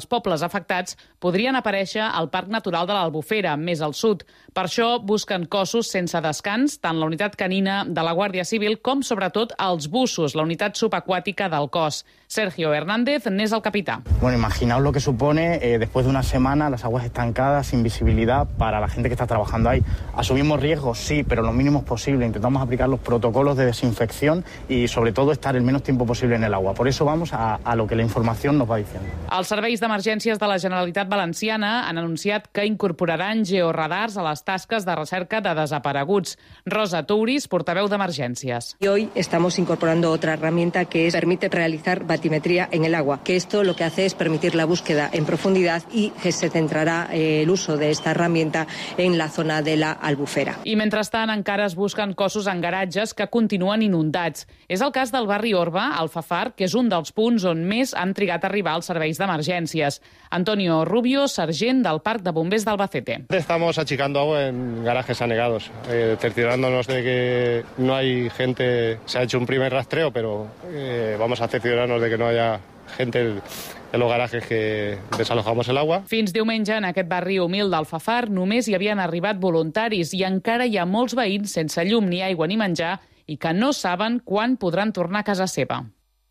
dels pobles afectats podrien aparèixer al Parc Natural de l'Albufera, més al sud. Per això busquen cossos sense descans, tant la unitat canina de la Guàrdia Civil com, sobretot, els bussos, la unitat subaquàtica del cos. Sergio Hernández n'és el capità. Bueno, imaginaos lo que supone eh, después de una semana las aguas estancadas, sin visibilidad para la gente que está trabajando ahí. Asumimos riesgos, sí, pero los mínimos posibles. Intentamos aplicar los protocolos de desinfección y, sobre todo, estar el menos tiempo posible en el agua. Por eso vamos a, a lo que la información nos va diciendo. Els serveis d'emergències de la Generalitat Valenciana han anunciat que incorporaran georradars a les tasques de recerca de desapareguts. Rosa Touris, portaveu d'Emergències. Y hoy estamos incorporando otra herramienta que es, permite realizar batimetría en el agua, que esto lo que hace es permitir la búsqueda en profundidad y que se centrará eh, el uso de esta herramienta en la zona de la Albufera. I mentrestant encara es busquen cossos en garatges que continuen inundats. És el cas del barri Orba, al Fafar, que és un dels punts on més han trigat a arribar els serveis d'emergències. Antonio Rubio, sergent del Parc de Bombers d'Albacete. Estamos achicando agua en garajes anegados, eh, cerciorándonos de que no hay gente. Se ha hecho un primer rastreo, pero eh, vamos a cerciorarnos de que no haya gente en los garajes que desalojamos el agua. Fins diumenge, en aquest barri humil del Fafar, només hi havien arribat voluntaris i encara hi ha molts veïns sense llum ni aigua ni menjar i que no saben quan podran tornar a casa seva.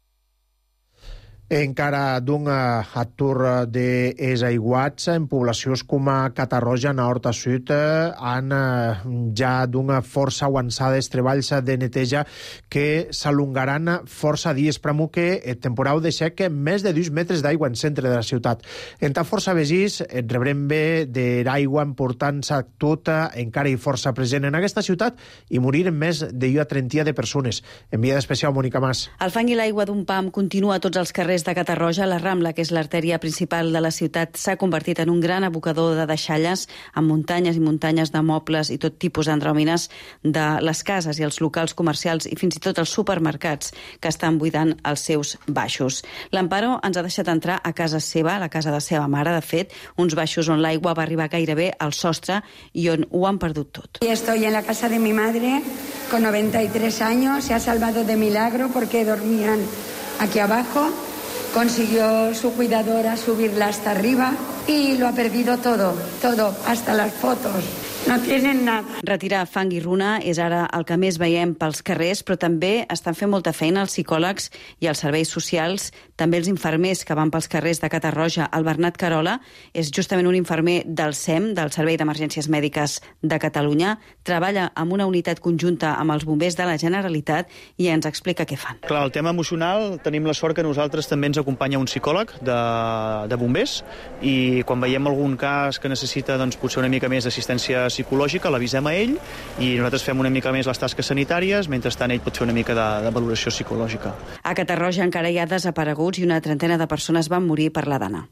Encara d'un atur dels aiguats en poblacions com a Catarroja, a Horta Sud, han ja d'una força avançades treballs de neteja que s'alongaran força dies. Pramo que el temporal deixa que més de dos metres d'aigua en centre de la ciutat. En ta força vegís, rebrem bé de l'aigua emportant-se tota encara i força present en aquesta ciutat i morir més de trenta de persones. Enviada especial, Mònica Mas. El fang i l'aigua d'un pam continua a tots els carrers de Catarroja. La Rambla, que és l'artèria principal de la ciutat, s'ha convertit en un gran abocador de deixalles amb muntanyes i muntanyes de mobles i tot tipus d'andròmines de les cases i els locals comercials i fins i tot els supermercats que estan buidant els seus baixos. L'Amparo ens ha deixat entrar a casa seva, a la casa de la seva mare, de fet, uns baixos on l'aigua va arribar gairebé al sostre i on ho han perdut tot. Estoy en la casa de mi madre con noventa y tres años, se ha salvado de milagro porque dormían aquí abajo. Consiguió su cuidadora subirla hasta arriba y lo ha perdido todo, todo, hasta las fotos. No tienen nada. Retirar fang i runa és ara el que més veiem pels carrers, però també estan fent molta feina els psicòlegs i els serveis socials, també els infermers que van pels carrers de Catarroja. El Bernat Carola és justament un infermer del S E M, del Servei d'Emergències Mèdiques de Catalunya, treballa amb una unitat conjunta amb els bombers de la Generalitat i ens explica què fan. Clar, el tema emocional, tenim la sort que nosaltres també ens acompanya un psicòleg de, de bombers i quan veiem algun cas que necessita doncs, potser una mica més d'assistència psicològica, l'avisem a ell i nosaltres fem una mica més les tasques sanitàries, mentrestant ell pot fer una mica de, de valoració psicològica. A Catarroja encara hi ha desapareguts i una trentena de persones van morir per la dana.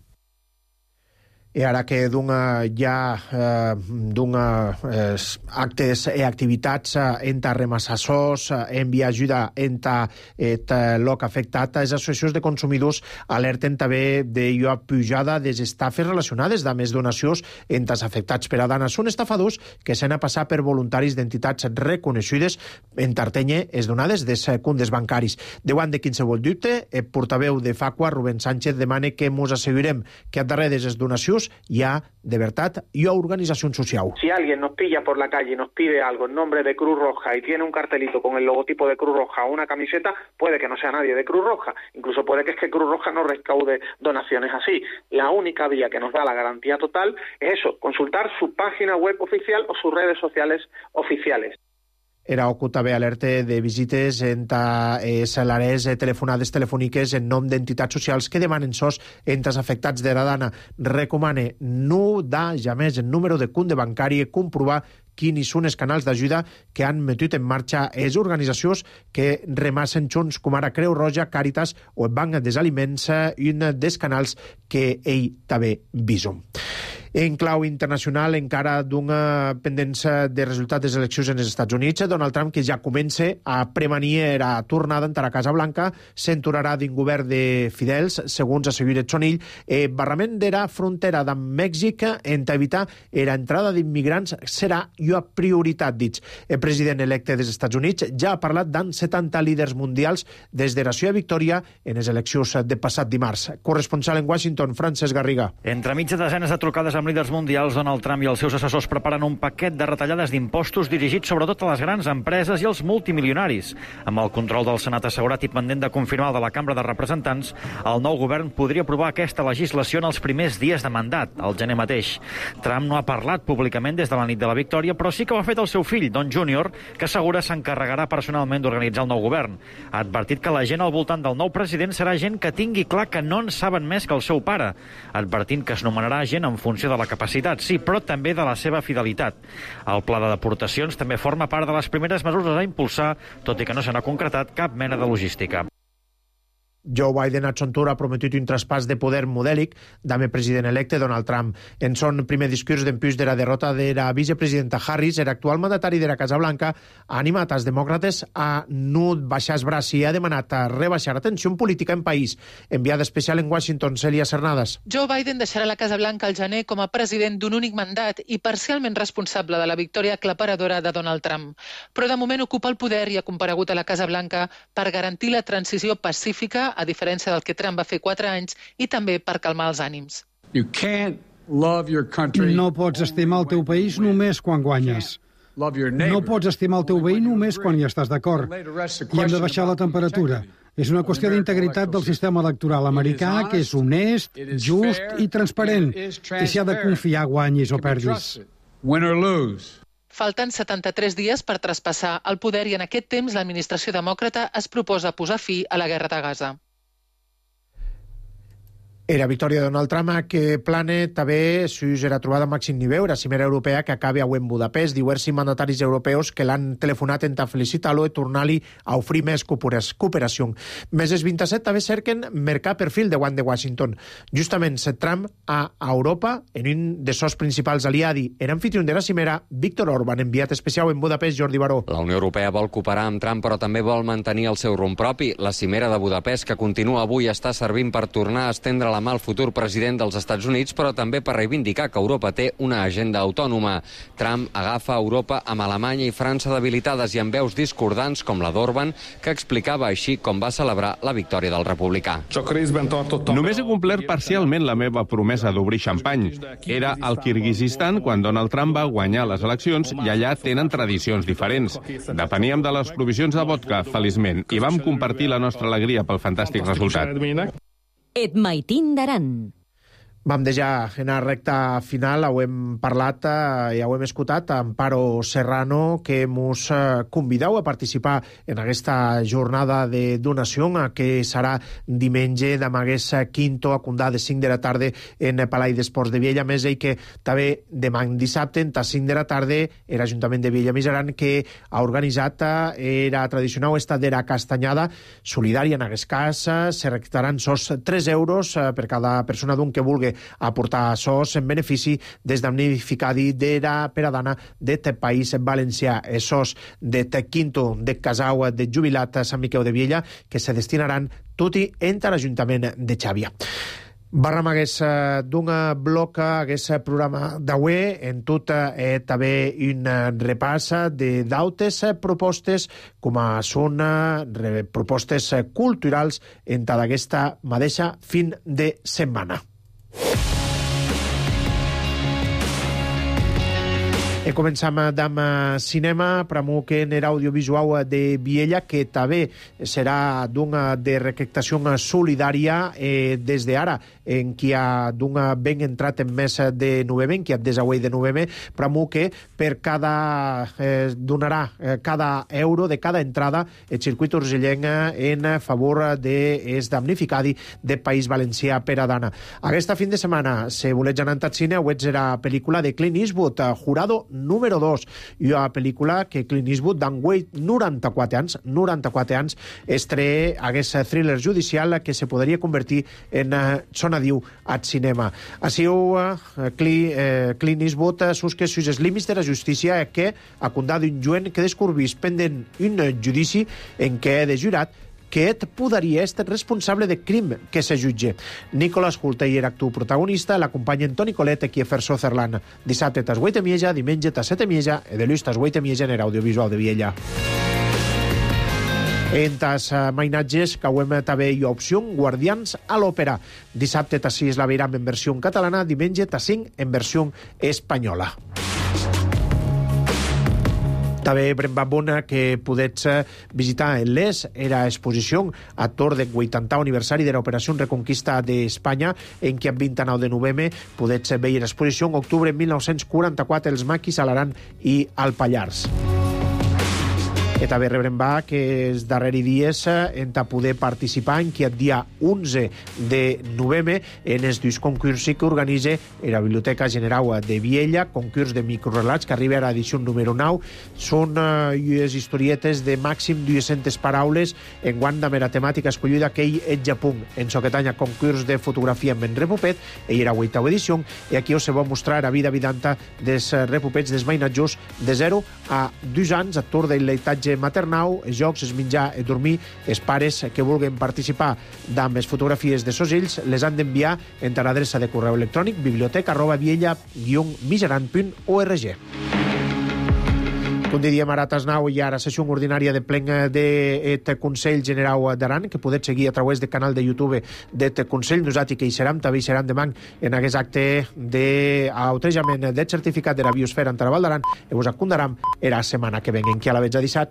I ara que d'una ja eh, d'una eh, actes i activitats eh, enta remassassos, eh, enviar ajuda enta et loc afectat, les associacions de consumidors alerten també de la pujada de les estafes relacionades de més donacions entre els afectats per a dana. Són estafadors que s'han a passar per voluntaris d'entitats reconeixudes en Tartenye es donades de comptes bancaris. Davant de qualsevol dubte, el portaveu de Facua, Rubén Sánchez, demana que ens assegurem que a darrere de les donacions hi ha de verdad y a organización social. Si alguien nos pilla por la calle y nos pide algo en nombre de Cruz Roja y tiene un cartelito con el logotipo de Cruz Roja o una camiseta, puede que no sea nadie de Cruz Roja. Incluso puede que es que Cruz Roja no recaude donaciones así. La única vía que nos da la garantía total es eso, consultar su página web oficial o sus redes sociales oficiales. Era oculta també alerta de visites entre les àrees telefonades telefòniques en nom d'entitats socials que demanen sos entre els afectats de la dana. Recomane no dar jamés el número de compte bancari i comprovar quins són els canals d'ajuda que han metut en marxa les organitzacions que remassen junts, com ara Creu Roja, Càritas o el Banc dels Aliments, un dels canals que ell també visum. En clau internacional, encara d'una pendència de resultats de les eleccions en els Estats Units, Donald Trump, que ja comença a premanir era tornada entara a Casa Blanca, s'enturarà d'un govern de fidels, segons asseguret son ell, e barrament d'era frontera d'amb Mèxic en evitar era entrada d'immigrants serà una prioritat, dits. El president electe dels Estats Units ja ha parlat d'an setanta líders mundials des de la seva victòria en les eleccions de passat dimarts. Corresponsal en Washington, Francesc Garriga. Entre mitja desenes de trucades amb líders mundials, Donald Trump i els seus assessors preparen un paquet de retallades d'impostos dirigit sobretot a les grans empreses i als multimilionaris. Amb el control del Senat assegurat i pendent de confirmar de la Cambra de Representants, el nou govern podria aprovar aquesta legislació en els primers dies de mandat, el gener mateix. Trump no ha parlat públicament des de la nit de la victòria, però sí que ho ha fet el seu fill, Don júnior, que assegura s'encarregarà personalment d'organitzar el nou govern. Ha advertit que la gent al voltant del nou president serà gent que tingui clar que no en saben més que el seu pare, advertint que es nomenarà gent en funció de la capacitat, sí, però també de la seva fidelitat. El pla de deportacions també forma part de les primeres mesures a impulsar, tot i que no se n'ha concretat cap mena de logística. Joe Biden a son tour ha prometit un traspàs de poder modèlic d'ame president electe Donald Trump. En son primer discurs d'empuix de la derrota de la vicepresidenta Harris, el actual mandatari de la Casa Blanca ha animat als demòcrates a no baixar els braços i ha demanat a rebaixar la tensió política en país. Enviada especial en Washington, Cèlia Cernadas. Joe Biden deixarà la Casa Blanca al gener com a president d'un únic mandat i parcialment responsable de la victòria aclaparadora de Donald Trump. Però de moment ocupa el poder i ha comparegut a la Casa Blanca per garantir la transició pacífica, a diferència del que Trump va fer quatre anys, i també per calmar els ànims. No pots estimar el teu país només quan guanyes. No pots estimar el teu veí només quan hi estàs d'acord. I hem de baixar la temperatura. És una qüestió d'integritat del sistema electoral americà, que és honest, just i transparent, i s'hi ha de confiar guanyis o perdis. Falten setanta-tres dies per traspassar el poder i en aquest temps l'administració demòcrata es proposa posar fi a la guerra de Gaza. Era victòria de Donald Trump que plane també sus era trobada a màxim nivell, la cimera europea que acaba avui en Budapest. Diversos mandataris europeus que l'han telefonat en felicitar-lo i tornar-li a oferir més cooperació. Més els vint-i-set també cerquen mercar perfil de guant de Washington. Justament Trump a Europa, en un dels seus principals aliats, era anfitrió de la cimera, Víctor Orbán, enviat especial en Budapest, Jordi Baró. La Unió Europea vol cooperar amb Trump, però també vol mantenir el seu rumb propi. La cimera de Budapest, que continua avui, està servint per tornar a estendre la mà al futur president dels Estats Units, però també per reivindicar que Europa té una agenda autònoma. Trump agafa Europa amb Alemanya i França debilitades i amb veus discordants com la d'Orbán, que explicava així com va celebrar la victòria del republicà. Només he complert parcialment la meva promesa d'obrir xampany. Era al Kirguizistan quan Donald Trump va guanyar les eleccions i allà tenen tradicions diferents. Depeníem de les provisions de vodka, feliçment, i vam compartir la nostra alegria pel fantàstic resultat. Et maitin d'aran. Vam deixar en la recta final, ho hem parlat eh, i ho hem escoltat, Amparo Serrano, que ens eh, convideu a participar en aquesta jornada de donació, que serà diumenge d'amagués quinto a condà de cinc de la tarda en Palai d'Esports de Viella. Més ell que també demà dissabte, en cinc de la tarda, l'Ajuntament de Viella Mijaran, que ha organitzat eh, era tradicional estadera castanyada solidària en aquest cas. Se rectaran sos tres euros eh, per cada persona d'un que vulgui aportar sos en benefici des damnificadi de la peradana d'aquest país valencià. Sos de quinto de casau de jubilat a Sant Miquel de Viella que se destinaran tot i entre l'Ajuntament de Xàbia. Barram hagués d'un bloc, hagués programa d'avui, en tot eh, també un repàs de d'altres propostes, com són eh, propostes culturals en tota aquesta mateixa fin de setmana. E començam amb cinema, pramo que en l'audiovisual de Viella, que també serà d'una de recaptació solidària eh, des d'ara, en qui ha d'una ben entrat en mes de novembre, en qui ha desauell de novembre, pramo que per cada eh, donarà eh, cada euro de cada entrada el circuit urgellenc en favor de damnificadi del País Valencià per Adana. Aquesta fin de setmana, si volets anar al cine, ho ets la pel·lícula de Clint Eastwood, Jurado número dos. I una pel·lícula que Clint Eastwood, d'enguany noranta-quatre anys, noranta-quatre anys, estre hagués thriller judicial que se podria convertir en uh, sona diu al cinema. Així uh, Clint, uh, Clint Eastwood uh, susque sus els límits de la justícia que ha condat un juent que descobrís pendent un judici en què de jurat que et podria estar responsable de crim que se jutge. Nicolas Hulteyer, actor protagonista, l'acompanyen Toni Colette, qui és Sutherland. Dissabte tas vuit i mitja, diumenge tas set i mitja, i de l'ús tas vuit i mitja en l'audiovisual de Viella. En tas uh, mainatges cauem també i opció Guardians a l'òpera. Dissabte tas sis la veiram en versió catalana, diumenge tas cinc en versió espanyola. També Brembambona, que podets visitar en l'Es, era exposició a tor de vuitantè aniversari de l'Operació Reconquista d'Espanya, en què el vint-i-nou de novembre podets veure l'exposició en octubre de mil nou-cents quaranta-quatre els maquis a l'Aran i al Pallars. I també rebrembar que els darrers dies hem de poder participar en que el dia onze de novembre en els dos concursos que organitza la Biblioteca General de Viella, concurs de microrelats que arriba a l'edició número nou. Són uh, les historietes de màxim dues-centes paraules en guant de la temàtica escollida que ell és Japó. En so que tanya concurs de fotografia amb en repupet, ell era vuitava edició, i aquí us se va mostrar la vida vidanta dels repupets dels mainatjos de zero a dos anys, a tor de l'etatge maternau, els jocs, es menjar i dormir. Els pares que vulguin participar amb les fotografies de sos ills les han d'enviar entre l'adreça de correu electrònic biblioteca arroba viella guion migerant punt org. Com diem ara tas nou i ara sessió ordinària de plen del Consell Generau d'Aran, que podeu seguir a través del canal de YouTube del Consell. Nosaltres que hi serem, també hi serem demà en aquest acte d'autrejament del certificat de la biosfera en Val d'Aran i us acondaram era la setmana que venguen, que a la vetja dissabte